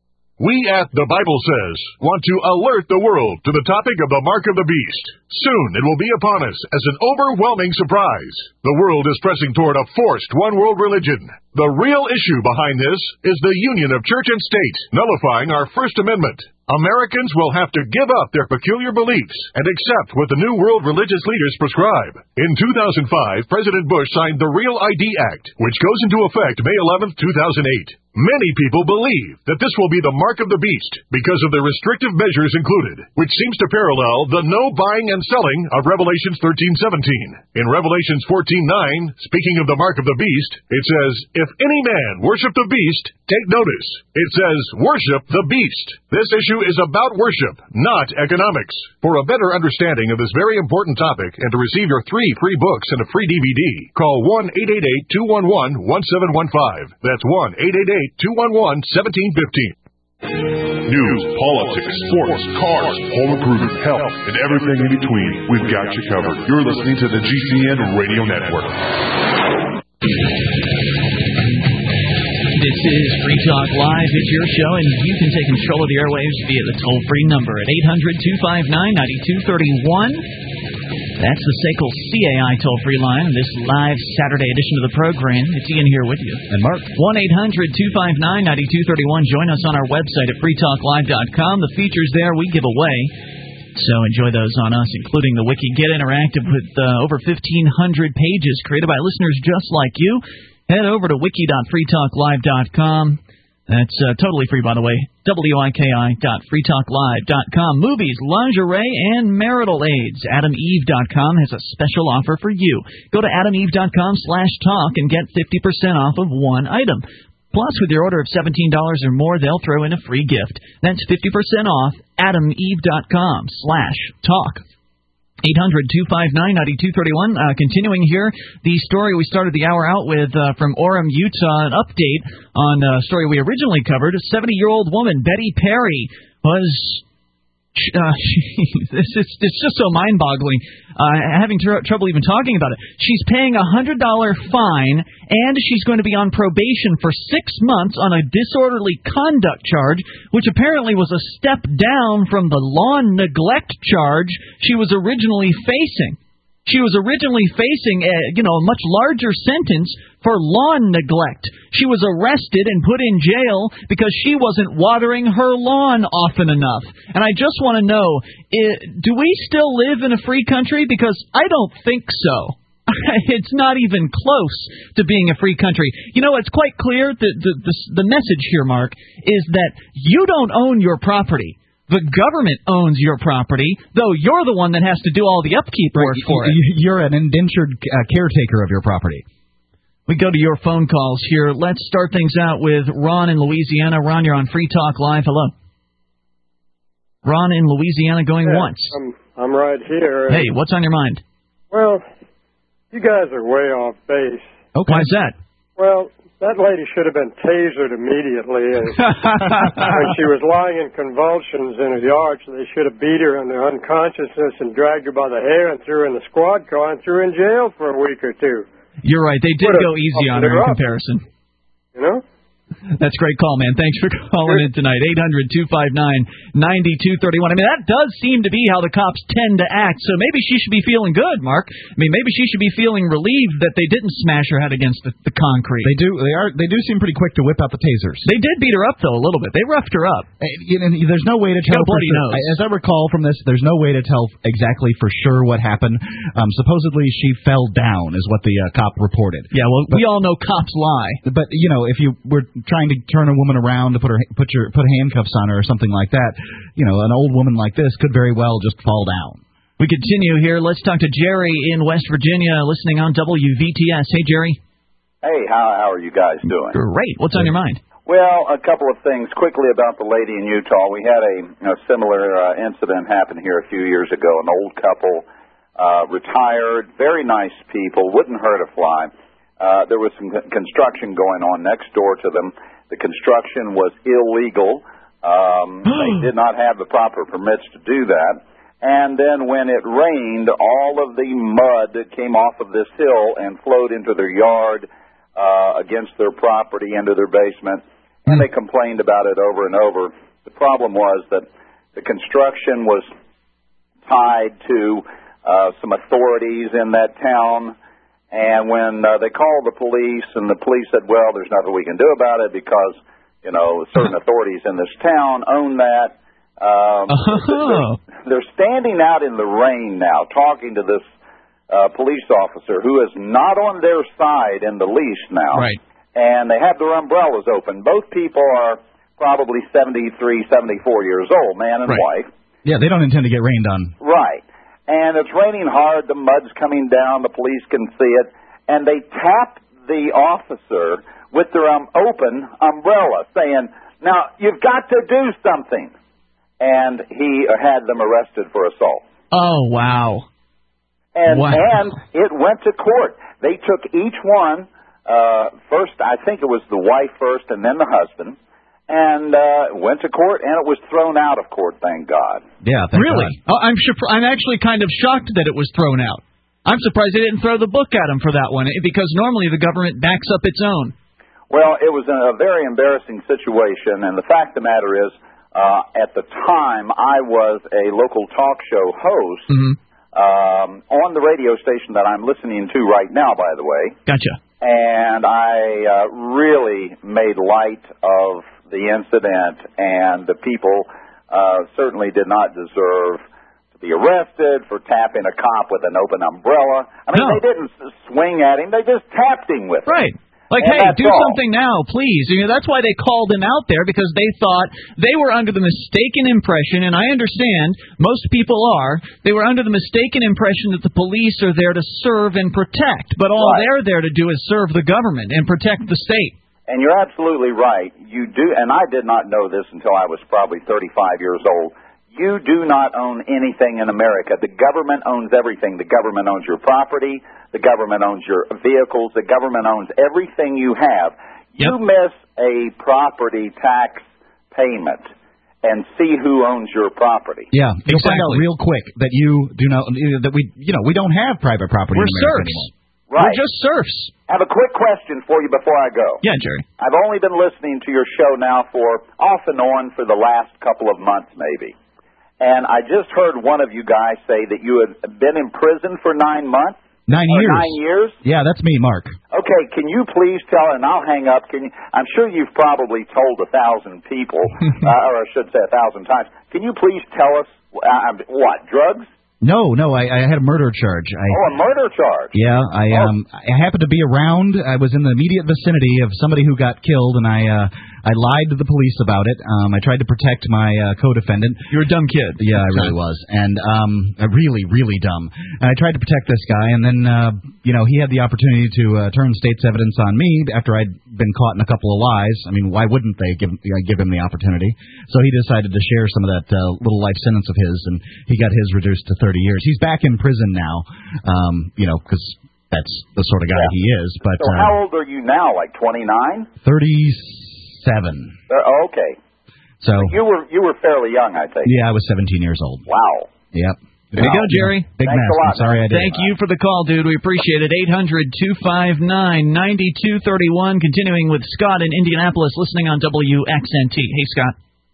Speaker 12: We at The Bible Says want to alert the world to the topic of the mark of the beast. Soon it will be upon us as an overwhelming surprise. The world is pressing toward a forced one-world religion. The real issue behind this is the union of church and state, nullifying our First Amendment. Americans will have to give up their peculiar beliefs and accept what the New World religious leaders prescribe. In two thousand five, President Bush signed the Real I D Act, which goes into effect May eleventh, two thousand eight. Many people believe that this will be the mark of the beast because of the restrictive measures included, which seems to parallel the no buying and selling of Revelations thirteen seventeen. In Revelations fourteen nine, speaking of the mark of the beast, it says, "If any man worship the beast, take notice." It says, "Worship the beast." This issue is about worship, not economics. For a better understanding of this very important topic and to receive your three free books and a free D V D, call one eight eight eight, two one one, one seven one five. That's one eight eight eight, two one one, one seven one five.
Speaker 13: News, politics, sports, cars, home improvement, health, and everything in between. We've got you covered. You're listening to the G C N Radio Network.
Speaker 2: This is Free Talk Live. It's your show, and you can take control of the airwaves via the toll-free number at eight hundred, two five nine, nine two three one. That's the S A C L C A I toll-free line on this live Saturday edition of the program. It's Ian here with you.
Speaker 3: And Mark.
Speaker 2: one eight hundred, two five nine, nine two three one. Join us on our website at free talk live dot com. The features there we give away, so enjoy those on us, including the wiki. Get interactive with uh, over fifteen hundred pages created by listeners just like you. Head over to wiki dot free talk live dot com. That's uh, totally free, by the way. wiki dot free talk live dot com. Movies, lingerie, and marital aids. adam eve dot com has a special offer for you. Go to adam eve dot com slash talk and get fifty percent off of one item. Plus, with your order of seventeen dollars or more, they'll throw in a free gift. That's fifty percent off. adam eve dot com slash talk. eight hundred, two five nine, nine two three one. Uh, continuing here, the story we started the hour out with uh, from Orem, Utah, an update on a story we originally covered. A seventy-year-old woman, Betty Perry, was... Uh, it's, it's, it's just so mind-boggling, uh, having tr- trouble even talking about it. She's paying a one hundred dollars fine, and she's going to be on probation for six months on a disorderly conduct charge, which apparently was a step down from the lawn neglect charge she was originally facing. She was originally facing a, you know, a much larger sentence for lawn neglect. She was arrested and put in jail because she wasn't watering her lawn often enough. And I just want to know, do we still live in a free country? Because I don't think so. It's not even close to being a free country. You know, it's quite clear, the, the, the, the message here, Mark, is that you don't own your property. The government owns your property, though you're the one that has to do all the upkeep work
Speaker 3: right,
Speaker 2: for it.
Speaker 3: You're an indentured uh, caretaker of your property.
Speaker 2: We go to your phone calls here. Let's start things out with Ron in Louisiana. Ron, you're on Free Talk Live. Hello. Ron in Louisiana going
Speaker 14: yeah,
Speaker 2: once.
Speaker 14: I'm, I'm right here.
Speaker 2: Hey, what's on your mind?
Speaker 14: Well, you guys are way off base.
Speaker 2: Okay. Why's that?
Speaker 14: Well, that lady should have been tasered immediately. And when she was lying in convulsions in her yard, so they should have beat her into unconsciousness and dragged her by the hair and threw her in the squad car and threw her in jail for a week or two.
Speaker 2: You're right. They did
Speaker 14: Would've
Speaker 2: go easy on her in
Speaker 14: up.
Speaker 2: comparison.
Speaker 14: You know?
Speaker 2: That's a great call, man. Thanks for calling in tonight. eight hundred, two five nine, nine two three one. I mean, that does seem to be how the cops tend to act, so maybe she should be feeling good, Mark. I mean, maybe she should be feeling relieved that they didn't smash her head against the, the concrete.
Speaker 3: They do They are. They do seem pretty quick to whip out the tasers.
Speaker 2: They did beat her up, though, a little bit. They roughed her up.
Speaker 3: Uh, you know, there's no way to tell.
Speaker 2: Got a bloody
Speaker 3: for
Speaker 2: nose.
Speaker 3: sure. As I recall from this, there's no way to tell exactly for sure what happened. Um, supposedly, she fell down, is what the uh, cop reported.
Speaker 2: Yeah, well,
Speaker 3: but,
Speaker 2: we all know cops lie.
Speaker 3: But, you know, if you were trying to turn a woman around to put her put your put handcuffs on her or something like that, you know, an old woman like this could very well just fall down.
Speaker 2: We continue here. Let's talk to Jerry in West Virginia, listening on W V T S. Hey, Jerry.
Speaker 15: Hey, how how are you guys doing?
Speaker 2: Great. What's on your mind?
Speaker 15: Well, a couple of things quickly about the lady in Utah. We had a, a similar uh, incident happen here a few years ago. An old couple, uh, retired, very nice people, wouldn't hurt a fly. Uh, there was some construction going on next door to them. The construction was illegal. Um, they did not have the proper permits to do that. And then when it rained, all of the mud came off of this hill and flowed into their yard, uh, against their property, into their basement. And they complained about it over and over. The problem was that the construction was tied to uh, some authorities in that town. And when uh, they called the police, and the police said, well, there's nothing we can do about it because, you know, certain authorities in this town own that. Um,
Speaker 2: oh.
Speaker 15: they're, they're standing out in the rain now talking to this uh, police officer who is not on their side in the least now.
Speaker 2: Right.
Speaker 15: And they have their umbrellas open. Both people are probably seventy-three, seventy-four years old, man and
Speaker 3: Right.
Speaker 15: wife.
Speaker 3: Yeah, they don't intend to get rained on.
Speaker 15: Right. And it's raining hard, the mud's coming down, the police can see it, and they tap the officer with their um, open umbrella, saying, now, you've got to do something. And he had them arrested for assault.
Speaker 2: Oh, wow.
Speaker 15: And,
Speaker 2: wow.
Speaker 15: and it went to court. They took each one, uh, first, I think it was the wife first and then the husband, and uh, went to court, and it was thrown out of court, thank God.
Speaker 3: Yeah,
Speaker 2: really? Oh, I'm surpri- I'm actually kind of shocked that it was thrown out. I'm surprised they didn't throw the book at him for that one, because normally the government backs up its own.
Speaker 15: Well, it was a very embarrassing situation, and the fact of the matter is, uh, at the time, I was a local talk show host
Speaker 2: mm-hmm.
Speaker 15: um, on the radio station that I'm listening to right now, by the way.
Speaker 2: Gotcha.
Speaker 15: And I uh, really made light of the incident, and the people uh, certainly did not deserve to be arrested for tapping a cop with an open umbrella. I mean,
Speaker 2: no.
Speaker 15: They didn't swing at him; they just tapped him with it.
Speaker 2: Right. Like,
Speaker 15: and
Speaker 2: hey, do
Speaker 15: all.
Speaker 2: something now, please. You know, that's why they called him out there, because they thought they were under the mistaken impression, and I understand most people are, they were under the mistaken impression that the police are there to serve and protect, but all
Speaker 15: right.
Speaker 2: they're there to do is serve the government and protect the state.
Speaker 15: And you're absolutely right. You do, and I did not know this until I was probably thirty-five years old. You do not own anything in America. The government owns everything. The government owns your property. The government owns your vehicles. The government owns everything you have. You yep. miss a property tax payment and see who owns your property.
Speaker 3: Yeah, you'll
Speaker 2: exactly.
Speaker 3: find out real quick that you do not that we you know we don't have private property
Speaker 2: We're
Speaker 3: in America
Speaker 2: serfs.
Speaker 3: anymore.
Speaker 15: Right.
Speaker 2: We're just serfs.
Speaker 15: I have a quick question for you before I go.
Speaker 2: Yeah, Jerry.
Speaker 15: I've only been listening to your show now for off and on for the last couple of months, maybe. And I just heard one of you guys say that you had been in prison for nine months.
Speaker 3: Nine
Speaker 15: or
Speaker 3: years.
Speaker 15: Nine years?
Speaker 3: Yeah, that's me, Mark.
Speaker 15: Okay, can you please tell, and I'll hang up, Can you, I'm sure you've probably told a thousand people, uh, or I should say a thousand times. Can you please tell us, uh, what, drugs?
Speaker 3: No, no, I, I had a murder charge. I,
Speaker 15: oh, a murder charge.
Speaker 3: Yeah, I
Speaker 15: oh.
Speaker 3: um I happened to be around. I was in the immediate vicinity of somebody who got killed, and I uh I lied to the police about it. Um, I tried to protect my uh, co-defendant.
Speaker 2: You're a dumb kid.
Speaker 3: Yeah, I really was, and um, really, really dumb. And I tried to protect this guy, and then uh, you know he had the opportunity to uh, turn state's evidence on me after I'd been caught in a couple of lies. I mean, why wouldn't they give uh, give him the opportunity? So he decided to share some of that uh, little life sentence of his, and he got his reduced to thirty years. He's back in prison now, um, you know, because that's the sort of guy
Speaker 15: Yeah.
Speaker 3: he is. But
Speaker 15: So
Speaker 3: uh,
Speaker 15: how old are you now? Like twenty-nine?
Speaker 3: thirty-seven.
Speaker 15: Uh, okay.
Speaker 3: So
Speaker 15: You were you were fairly young, I think.
Speaker 3: yeah, I was seventeen years old.
Speaker 15: Wow.
Speaker 3: Yep.
Speaker 2: There you go, Jerry.
Speaker 3: Big
Speaker 15: Thanks
Speaker 3: mess.
Speaker 15: a lot,
Speaker 3: I'm sorry I did.
Speaker 2: Thank you for the call, dude. We appreciate it. eight hundred two five nine nine two three one. Continuing with Scott in Indianapolis, listening on W X N T. Hey, Scott.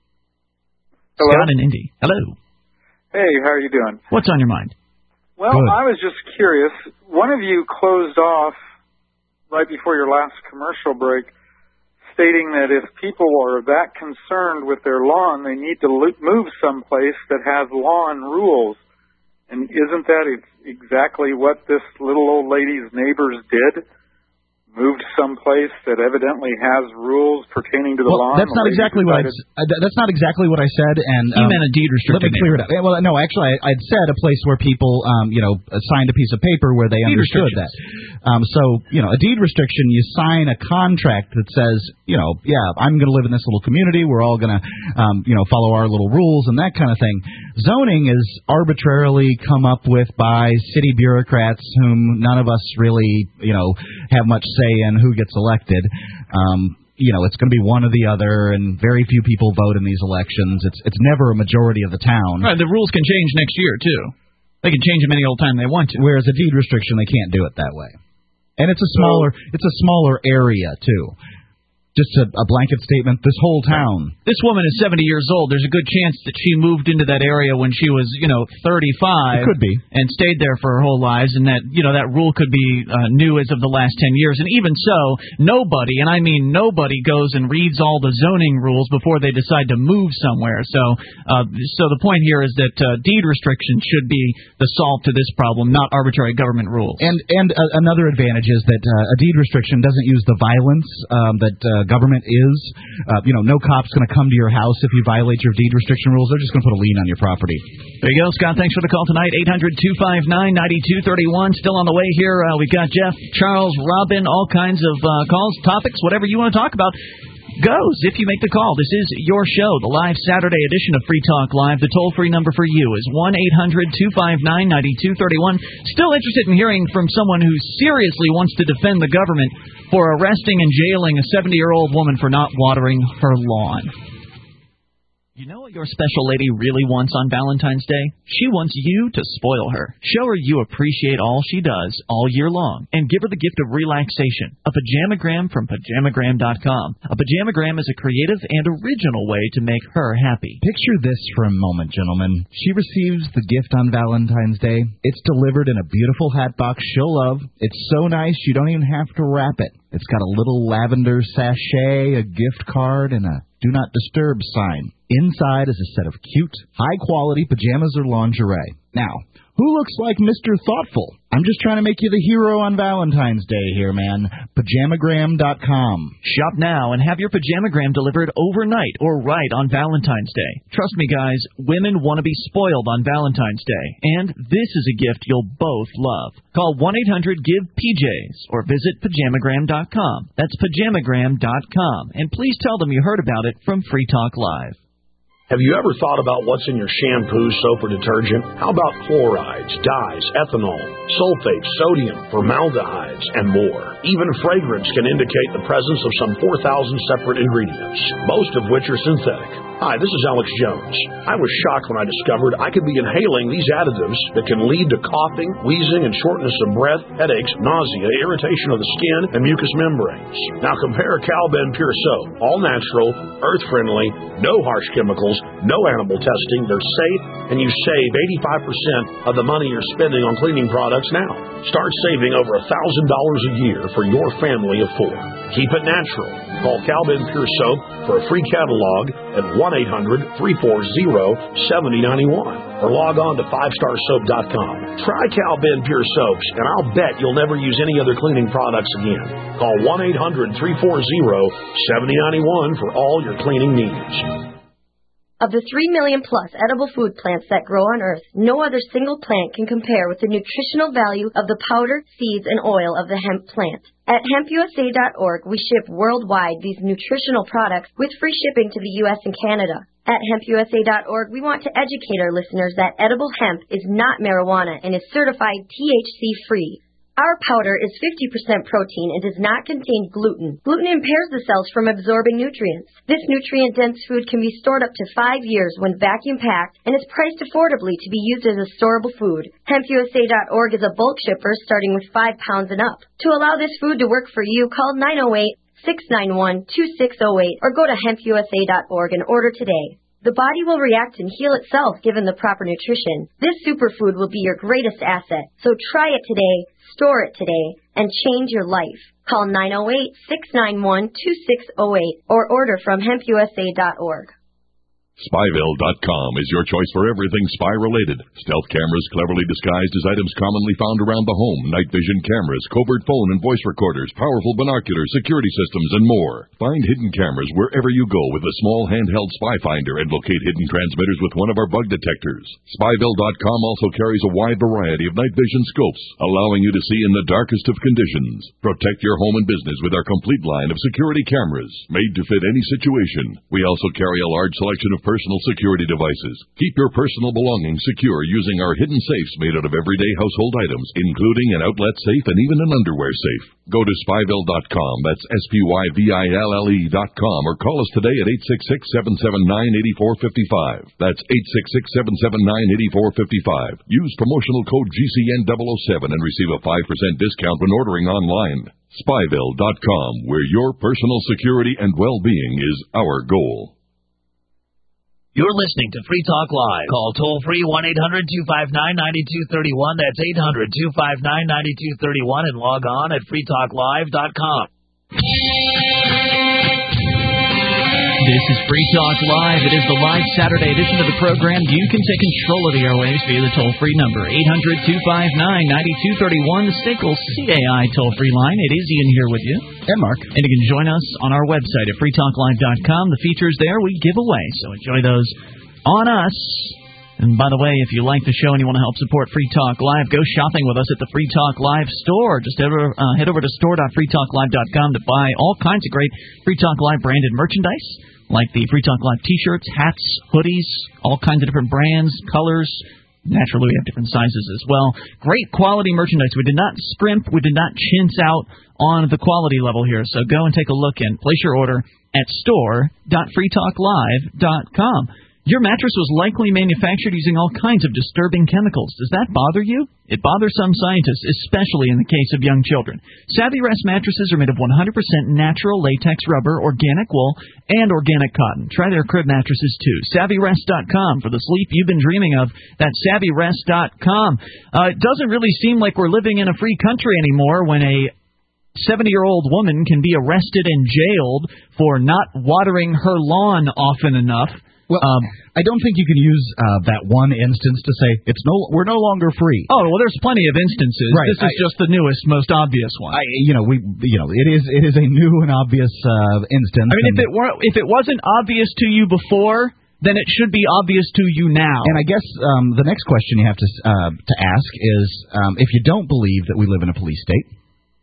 Speaker 16: Hello?
Speaker 2: Scott in Indy. Hello.
Speaker 16: Hey, how are you doing?
Speaker 2: What's on your mind?
Speaker 16: Well,
Speaker 2: Good.
Speaker 16: I was just curious. One of you closed off right before your last commercial break, stating that if people are that concerned with their lawn, they need to lo- move someplace that has lawn rules. And isn't that ex- exactly what this little old lady's neighbors did? Moved someplace that evidently has rules pertaining to the
Speaker 3: Well,
Speaker 16: lawn.
Speaker 3: that's not
Speaker 16: The lady
Speaker 3: exactly what I.
Speaker 16: decided-
Speaker 3: Uh, th- that's not exactly what I said. And
Speaker 2: He
Speaker 3: um,
Speaker 2: meant a deed
Speaker 3: Let
Speaker 2: restricted
Speaker 3: me clear it up. Yeah, Well, no, actually, I, I'd said a place where people, um, you know, signed a piece of paper where they
Speaker 2: Deed
Speaker 3: understood that. Um, so, you know, a deed restriction, you sign a contract that says, you know, yeah, I'm going to live in this little community. We're all going to, um, you know, follow our little rules and that kind of thing. Zoning is arbitrarily come up with by city bureaucrats whom none of us really, you know, have much say in who gets elected. Um, you know, it's going to be one or the other, and very few people vote in these elections. It's it's never a majority of the town.
Speaker 2: Right, the rules can change next year, too. They can change them any old time they want to.
Speaker 3: Whereas a deed restriction, they can't do it that way. And it's a smaller it's a smaller area, too. Just a, a blanket statement, this whole town.
Speaker 2: This woman is seventy years old. There's a good chance that she moved into that area when she was, you know, thirty-five.
Speaker 3: It could be.
Speaker 2: And stayed there for her whole lives, and that, you know, that rule could be uh, new as of the last ten years. And even so, nobody, and I mean nobody, goes and reads all the zoning rules before they decide to move somewhere. So, uh, so the point here is that uh, deed restrictions should be the solve to this problem, not arbitrary government rules.
Speaker 3: And and uh, another advantage is that uh, a deed restriction doesn't use the violence um, that uh, government is. Uh, you know, no cop's going to come to your house if you violate your deed restriction rules. They're just going to put a lien on your property.
Speaker 2: There you go, Scott. Thanks for the call tonight. eight hundred two five nine nine two three one. Still on the way here. Uh, we've got Jeff, Charles, Robin, all kinds of uh, calls, topics, whatever you want to talk about. Goes if you make the call. This is your show, the live Saturday edition of Free Talk Live. The toll-free number for you is one eight hundred two five nine nine two three one. Still interested in hearing from someone who seriously wants to defend the government for arresting and jailing a seventy-year-old woman for not watering her lawn. You know what your special lady really wants on Valentine's Day? She wants you to spoil her. Show her you appreciate all she does all year long, and give her the gift of relaxation. A pajamagram from pajamagram dot com. A pajamagram is a creative and original way to make her happy.
Speaker 3: Picture this for a moment, gentlemen. She receives the gift on Valentine's Day. It's delivered in a beautiful hat box she'll love. It's so nice you don't even have to wrap it. It's got a little lavender sachet, a gift card, and a do not disturb sign. Inside is a set of cute, high-quality pajamas or lingerie. Now, who looks like Mister Thoughtful? I'm just trying to make you the hero on Valentine's Day here, man. pajamagram dot com.
Speaker 2: Shop now and have your pajamagram delivered overnight or right on Valentine's Day. Trust me, guys, women want to be spoiled on Valentine's Day, and this is a gift you'll both love. Call one eight hundred give P Js or visit pajamagram dot com. That's pajamagram dot com. And please tell them you heard about it from Free Talk Live.
Speaker 17: Have you ever thought about what's in your shampoo, soap, or detergent? How about chlorides, dyes, ethanol, sulfates, sodium, formaldehydes, and more? Even fragrance can indicate the presence of some four thousand separate ingredients, most of which are synthetic. Hi, this is Alex Jones. I was shocked when I discovered I could be inhaling these additives that can lead to coughing, wheezing, and shortness of breath, headaches, nausea, irritation of the skin, and mucous membranes. Now compare Calben Pure Soap, all natural, earth-friendly, no harsh chemicals, no animal testing, they're safe, and you save eighty-five percent of the money you're spending on cleaning products now. Start saving over one thousand dollars a year for your family of four. Keep it natural. Call Calben Pure Soap for a free catalog at one eight hundred three four zero seven zero nine one or log on to five star soap dot com. Try Calben Pure Soaps, and I'll bet you'll never use any other cleaning products again. Call one eight hundred three four zero seven zero nine one for all your cleaning needs.
Speaker 18: Of the three million plus edible food plants that grow on Earth, no other single plant can compare with the nutritional value of the powder, seeds, and oil of the hemp plant. At hemp U S A dot org, we ship worldwide these nutritional products with free shipping to the U S and Canada. At hemp U S A dot org, we want to educate our listeners that edible hemp is not marijuana and is certified T H C free. Our powder is fifty percent protein and does not contain gluten. Gluten impairs the cells from absorbing nutrients. This nutrient-dense food can be stored up to five years when vacuum-packed and is priced affordably to be used as a storable food. Hemp U S A dot org is a bulk shipper starting with five pounds and up. To allow this food to work for you, call nine oh eight, six nine one, two six oh eight or go to hemp U S A dot org and order today. The body will react and heal itself given the proper nutrition. This superfood will be your greatest asset. So try it today, store it today, and change your life. Call nine oh eight, six nine one, two six oh eight or order from hemp U S A dot org.
Speaker 1: Spyville dot com is your choice for everything spy-related. Stealth cameras cleverly disguised as items commonly found around the home, night vision cameras, covert phone and voice recorders, powerful binoculars, security systems, and more. Find hidden cameras wherever you go with a small handheld spy finder and locate hidden transmitters with one of our bug detectors. Spyville dot com also carries a wide variety of night vision scopes, allowing you to see in the darkest of conditions. Protect your home and business with our complete line of security cameras, made to fit any situation. We also carry a large selection of personal security devices. Keep your personal belongings secure using our hidden safes made out of everyday household items, including an outlet safe and even an underwear safe. Go to Spyville dot com, that's S P Y V I L L E dot com, or call us today at eight six six, seven seven nine, eight four five five. That's eight six six, seven seven nine, eight four five five. Use promotional code G C N double oh seven and receive a five percent discount when ordering online. Spyville dot com, where your personal security and well-being is our goal.
Speaker 7: You're listening to Free Talk Live. Call toll-free one eight hundred, two five nine, nine two three one. That's eight hundred, two five nine, nine two three one and log on at free talk live dot com.
Speaker 2: This is Free Talk Live. It is the live Saturday edition of the program. You can take control of the airwaves via the toll-free number, eight hundred, two five nine, nine two three one, the S T I C K L C A I toll-free line. It is Ian here with you.
Speaker 3: And Mark.
Speaker 2: And you can join us on our website at free talk live dot com. The features there we give away, so enjoy those on us. And by the way, if you like the show and you want to help support Free Talk Live, go shopping with us at the Free Talk Live store. Just head over, uh, head over to store dot free talk live dot com to buy all kinds of great Free Talk Live branded merchandise, like the Free Talk Live t-shirts, hats, hoodies, all kinds of different brands, colors. Naturally, we have different sizes as well. Great quality merchandise. We did not scrimp. We did not chintz out on the quality level here. So go and take a look and place your order at store dot free talk live dot com. Your mattress was likely manufactured using all kinds of disturbing chemicals. Does that bother you? It bothers some scientists, especially in the case of young children. Savvy Rest mattresses are made of one hundred percent natural latex rubber, organic wool, and organic cotton. Try their crib mattresses, too. Savvy Rest dot com for the sleep you've been dreaming of. That's Savvy Rest dot com. Uh, it doesn't really seem like we're living in a free country anymore when a seventy-year-old woman can be arrested and jailed for not watering her lawn often enough.
Speaker 3: Well, um, I don't think you can use uh, that one instance to say it's no, we're no longer free.
Speaker 2: Oh well, there's plenty of instances.
Speaker 3: Right.
Speaker 2: This is I, just the newest, most obvious one.
Speaker 3: I, you know, we, you know, it is it is a new and obvious uh, instance.
Speaker 2: I mean, if it were, if it wasn't obvious to you before, then it should be obvious to you now.
Speaker 3: And I guess um, the next question you have to uh, to ask is, um, if you don't believe that we live in a police state,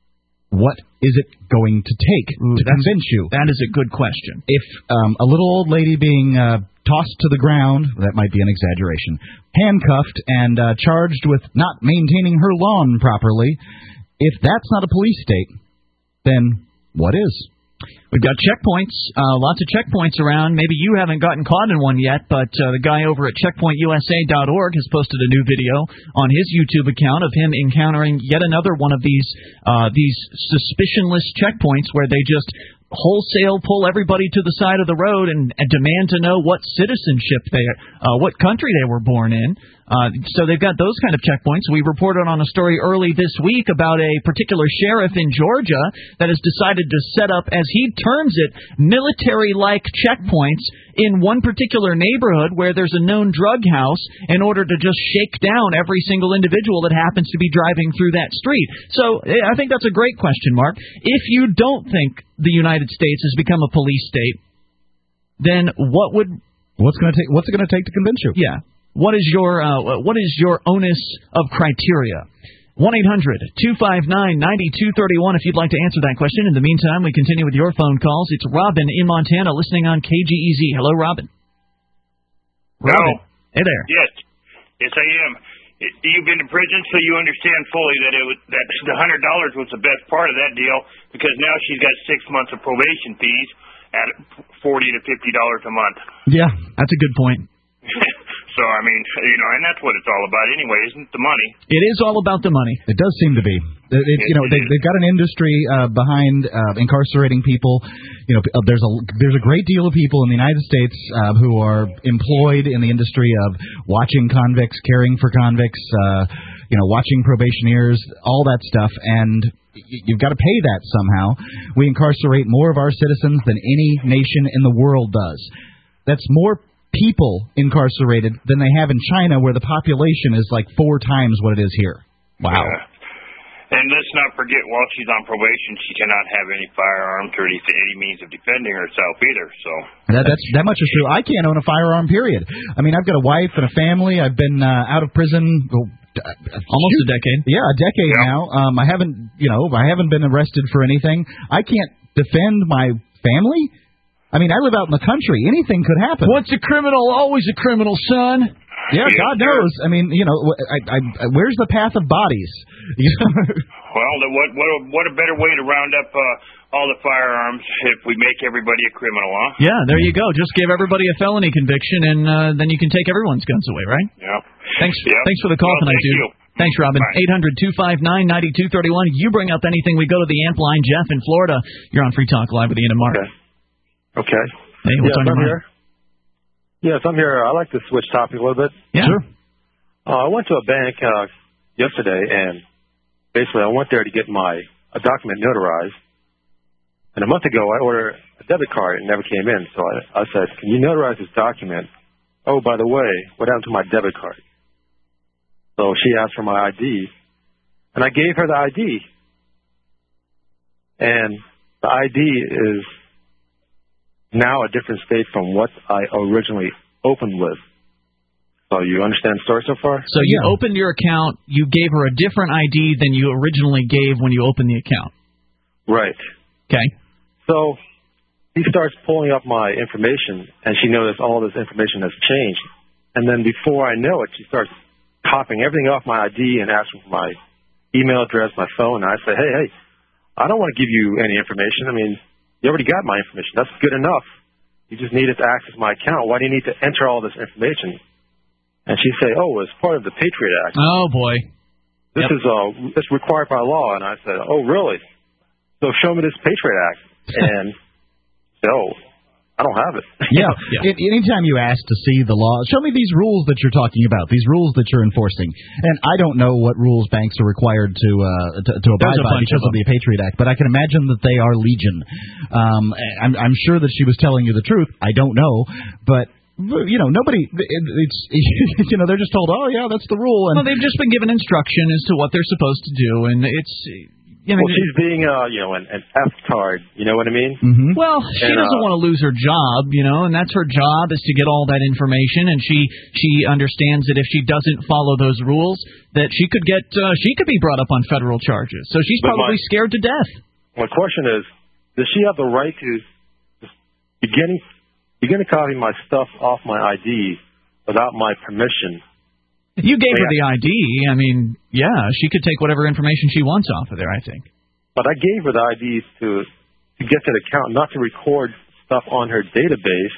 Speaker 3: what is it going to take
Speaker 2: Ooh,
Speaker 3: to convince you?
Speaker 2: That is a good question.
Speaker 3: If um, a little old lady being uh, tossed to the ground, that might be an exaggeration, handcuffed and uh, charged with not maintaining her lawn properly, if that's not a police state, then what is?
Speaker 2: We've got checkpoints, uh, lots of checkpoints around. Maybe you haven't gotten caught in one yet, but uh, the guy over at checkpoint U S A dot org has posted a new video on his YouTube account of him encountering yet another one of these uh, these suspicionless checkpoints where they just wholesale pull everybody to the side of the road and, and demand to know what citizenship they, uh, what country they were born in. Uh, so they've got those kind of checkpoints. We reported on a story early this week about a particular sheriff in Georgia that has decided to set up, as he terms it, military-like checkpoints in one particular neighborhood where there's a known drug house in order to just shake down every single individual that happens to be driving through that street. So I think that's a great question, Mark. If you don't think the United States has become a police state, then what would
Speaker 3: what's going to take what's it going to take to convince you?
Speaker 2: Yeah. What is your uh, what is your onus of criteria? one eight hundred, two five nine, nine two three one if you'd like to answer that question. In the meantime, we continue with your phone calls. It's Robin in Montana listening on K G E Z. Hello, Robin. Robin.
Speaker 19: Hello.
Speaker 2: Hey there.
Speaker 19: Yes. Yes, I am. you've been to prison, so you understand fully that it was, that the hundred dollars was the best part of that deal, because now she's got six months of probation fees at forty to fifty dollars a month.
Speaker 2: Yeah, that's a good point.
Speaker 19: So I mean, you know, and that's what it's all about anyway, isn't it? The money.
Speaker 2: It is all about the money.
Speaker 3: It does seem to be. It, it, you know, they, they've got an industry uh, behind uh, incarcerating people. You know, there's a there's a great deal of people in the United States uh, who are employed in the industry of watching convicts, caring for convicts, uh, you know, watching probationers, all that stuff, and you've got to pay that somehow. We incarcerate more of our citizens than any nation in the world does. That's more people incarcerated than they have in China, where the population is like four times what it is here. Wow.
Speaker 19: Yeah. And let's not forget, while she's on probation, she cannot have any firearms or any, any means of defending herself either. So
Speaker 3: that, that's that much is true. I can't own a firearm, period. I mean, I've got a wife and a family. I've been uh, out of prison well,
Speaker 2: almost
Speaker 3: shoot,
Speaker 2: a decade.
Speaker 3: Yeah, a decade yeah. now. Um, I haven't, you know, I haven't been arrested for anything. I can't defend my family. I mean, I live out in the country. Anything could happen.
Speaker 2: What's a criminal? Always a criminal, son.
Speaker 3: Yeah, yeah, God knows. I mean, you know, I, I, I, where's the path of bodies?
Speaker 19: Well, what what a, what a better way to round up uh, all the firearms if we make everybody a criminal, huh?
Speaker 2: Yeah, there you go. Just give everybody a felony conviction, and uh, then you can take everyone's guns away, right?
Speaker 19: Yeah.
Speaker 2: Thanks.
Speaker 19: Yep.
Speaker 2: Thanks for the call
Speaker 19: well,
Speaker 2: tonight,
Speaker 19: thank
Speaker 2: dude.
Speaker 19: You.
Speaker 2: Thanks, Robin. Eight hundred two five nine nine two three one. You bring up anything, we go to the amp line. Jeff in Florida. You're on Free Talk Live with Ian and Mark.
Speaker 20: Okay. Okay.
Speaker 2: Hey, what's
Speaker 20: yes,
Speaker 2: on your
Speaker 20: I'm
Speaker 2: mind?
Speaker 20: here. Yes, I'm here. I like to switch topic a little bit.
Speaker 2: Yeah. Sure.
Speaker 20: Uh, I went to a bank uh, yesterday, and basically I went there to get my a document notarized. And a month ago, I ordered a debit card. It never came in. So I, I said, can you notarize this document? Oh, by the way, what happened to my debit card? So she asked for my I D, and I gave her the I D. And the I D is now a different state from what I originally opened with. So you understand the story so far?
Speaker 2: So you yeah. opened your account, you gave her a different I D than you originally gave when you opened the account.
Speaker 20: Right.
Speaker 2: Okay.
Speaker 20: So he starts pulling up my information, and she noticed all this information has changed. And then before I know it, she starts copying everything off my I D and asking for my email address, my phone. And I say, hey, hey, I don't want to give you any information. I mean, you already got my information. That's good enough. You just needed to access my account. Why do you need to enter all this information? And she'd say, oh, it's part of the Patriot Act.
Speaker 2: Oh, boy.
Speaker 20: This
Speaker 2: yep.
Speaker 20: is uh, it's required by law. And I said, oh, really? So show me this Patriot Act. And so I don't have it.
Speaker 3: Yeah. yeah. It, anytime you ask to see the law, show me these rules that you're talking about, these rules that you're enforcing. And I don't know what rules banks are required to uh, to, to abide by because of, of the Patriot Act, but I can imagine that they are legion. Um, I'm, I'm sure that she was telling you the truth. I don't know, but. You know, nobody, it's, you know, they're just told, oh, yeah, that's the rule. And
Speaker 2: well, they've just been given instruction as to what they're supposed to do, and it's, you know.
Speaker 20: Well, she's being, uh, you know, an, an F-tard, you know what I mean?
Speaker 2: Mm-hmm. Well, she
Speaker 20: and,
Speaker 2: doesn't
Speaker 20: uh,
Speaker 2: want to lose her job, you know, and that's her job is to get all that information, and she, she understands that if she doesn't follow those rules, that she could get, uh, she could be brought up on federal charges. So she's probably my, scared to death.
Speaker 20: My question is, does she have the right to beginning... You're going to copy my stuff off my I D without my permission.
Speaker 2: You gave her the I D. I mean, yeah, she could take whatever information she wants off of there, I think.
Speaker 20: But I gave her the I Ds to to get to the account, not to record stuff on her database.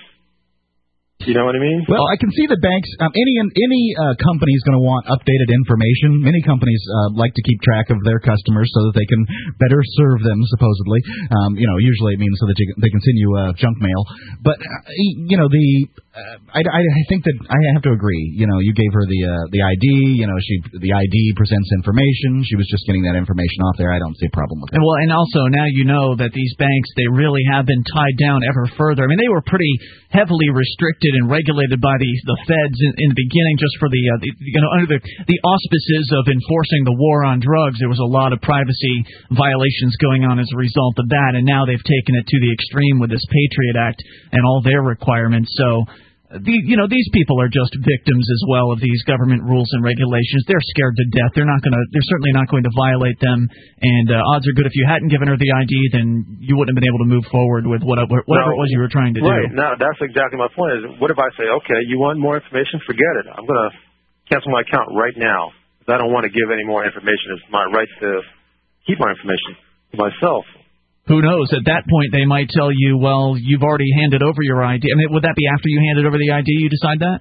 Speaker 20: You know what I mean?
Speaker 3: Well, I can see that banks, um, any any uh, company is going to want updated information. Many companies uh, like to keep track of their customers so that they can better serve them, supposedly. Um, you know, usually it means so that you, they can send you uh, junk mail. But, uh, you know, the uh, I, I think that I have to agree. You know, you gave her the uh, the I D. You know, she the I D presents information. She was just getting that information off there. I don't see a problem with that.
Speaker 2: And well, and also now you know that these banks, they really have been tied down ever further. I mean, they were pretty heavily restricted and regulated by the the feds in, in the beginning, just for the, uh, the you know under the the auspices of enforcing the war on drugs. There was a lot of privacy violations going on as a result of that, and now they've taken it to the extreme with this Patriot Act and all their requirements. So. The, you know, these people are just victims as well of these government rules and regulations. They're scared to death. They're not going to. They're certainly not going to violate them. And uh, odds are good if you hadn't given her the I D, then you wouldn't have been able to move forward with whatever, whatever
Speaker 20: no,
Speaker 2: it was you were trying to
Speaker 20: right.
Speaker 2: do.
Speaker 20: Right. No, that's exactly my point. Is what if I say, okay, you want more information? Forget it. I'm going to cancel my account right now. Because I don't want to give any more information. It's my right to keep my information to myself.
Speaker 2: Who knows? At that point, they might tell you, well, you've already handed over your I D. I mean, would that be after you handed over the I D you decide that?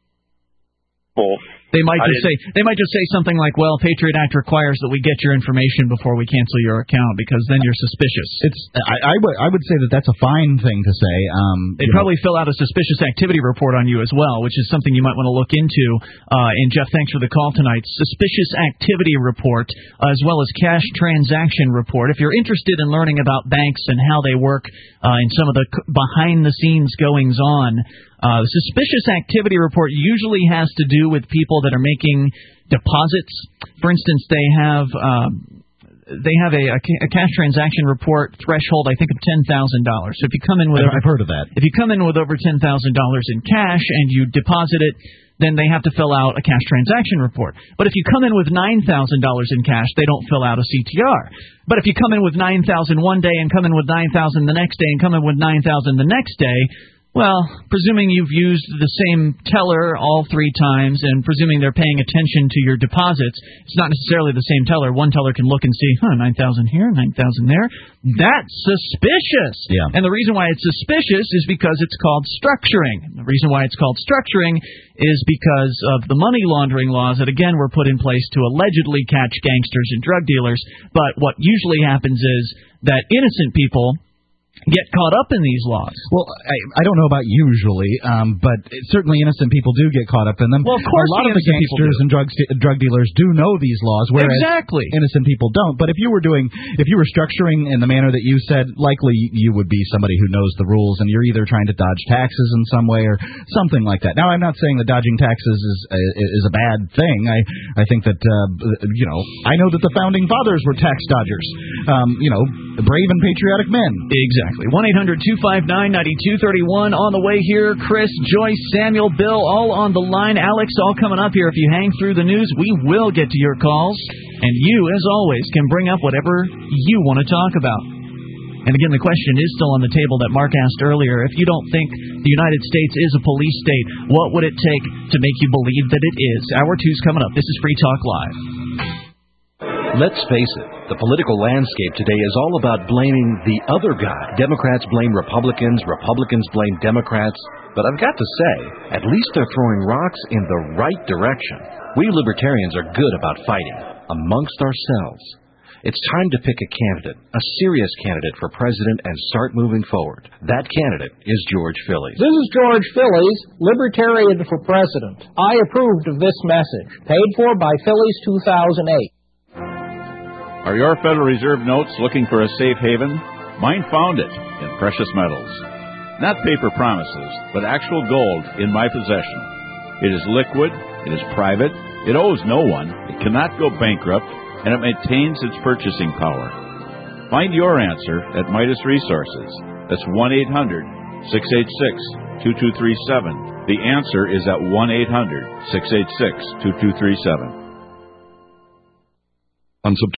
Speaker 20: Well,
Speaker 2: They might just say they might just say something like, "Well, Patriot Act requires that we get your information before we cancel your account because then you're suspicious."
Speaker 3: It's I, I would I would say that that's a fine thing to say. Um,
Speaker 2: They'd probably know. fill out a suspicious activity report on you as well, which is something you might want to look into. Uh, and Jeff, thanks for the call tonight. Suspicious activity report uh, as well as cash transaction report. If you're interested in learning about banks and how they work uh, and some of the behind the scenes goings on. Uh, the suspicious activity report usually has to do with people that are making deposits. For instance, they have um, they have a, a cash transaction report threshold, I think, of ten thousand dollars. So if you come in with
Speaker 3: I've heard of that.
Speaker 2: If you come in with over ten thousand dollars in cash and you deposit it, then they have to fill out a cash transaction report. But if you come in with nine thousand dollars in cash, they don't fill out a C T R. But if you come in with nine thousand dollars one day and come in with nine thousand dollars the next day and come in with nine thousand dollars the next day, well, presuming you've used the same teller all three times and presuming they're paying attention to your deposits, it's not necessarily the same teller. One teller can look and see, huh, nine thousand here, nine thousand there. That's suspicious.
Speaker 3: Yeah.
Speaker 2: And the reason why it's suspicious is because it's called structuring. The reason why it's called structuring is because of the money laundering laws that, again, were put in place to allegedly catch gangsters and drug dealers. But what usually happens is that innocent people get caught up in these laws.
Speaker 3: Well, I, I don't know about usually, um, but it, certainly innocent people do get caught up in them.
Speaker 2: Well, of course,
Speaker 3: a lot of the gangsters and drug drug dealers do know these laws, whereas
Speaker 2: exactly.
Speaker 3: innocent people don't. But if you were doing, if you were structuring in the manner that you said, likely you would be somebody who knows the rules, and you're either trying to dodge taxes in some way or something like that. Now, I'm not saying that dodging taxes is is a bad thing. I I think that uh, you know, I know that the founding fathers were tax dodgers. Um, you know, brave and patriotic men.
Speaker 2: Exactly. one eight hundred two five nine nine two three one on the way here. Chris, Joyce, Samuel, Bill, all on the line. Alex, all coming up here. If you hang through the news, we will get to your calls. And you, as always, can bring up whatever you want to talk about. And again, the question is still on the table that Mark asked earlier. If you don't think the United States is a police state, what would it take to make you believe that it is? Hour two's coming up. This is Free Talk Live.
Speaker 21: Let's face it, the political landscape today is all about blaming the other guy. Democrats blame Republicans, Republicans blame Democrats. But I've got to say, at least they're throwing rocks in the right direction. We libertarians are good about fighting amongst ourselves. It's time to pick a candidate, a serious candidate for president, and start moving forward. That candidate is George Phillies.
Speaker 22: This is George Phillies, Libertarian for President. I approved of this message, paid for by Phillies two thousand eight.
Speaker 23: Are your Federal Reserve notes looking for a safe haven? Mine found it in precious metals. Not paper promises, but actual gold in my possession. It is liquid, it is private, it owes no one, it cannot go bankrupt, and it maintains its purchasing power. Find your answer at Midas Resources. That's one eight hundred six eight six two two three seven. The answer is at one eight hundred six eight six two two three seven.
Speaker 1: On September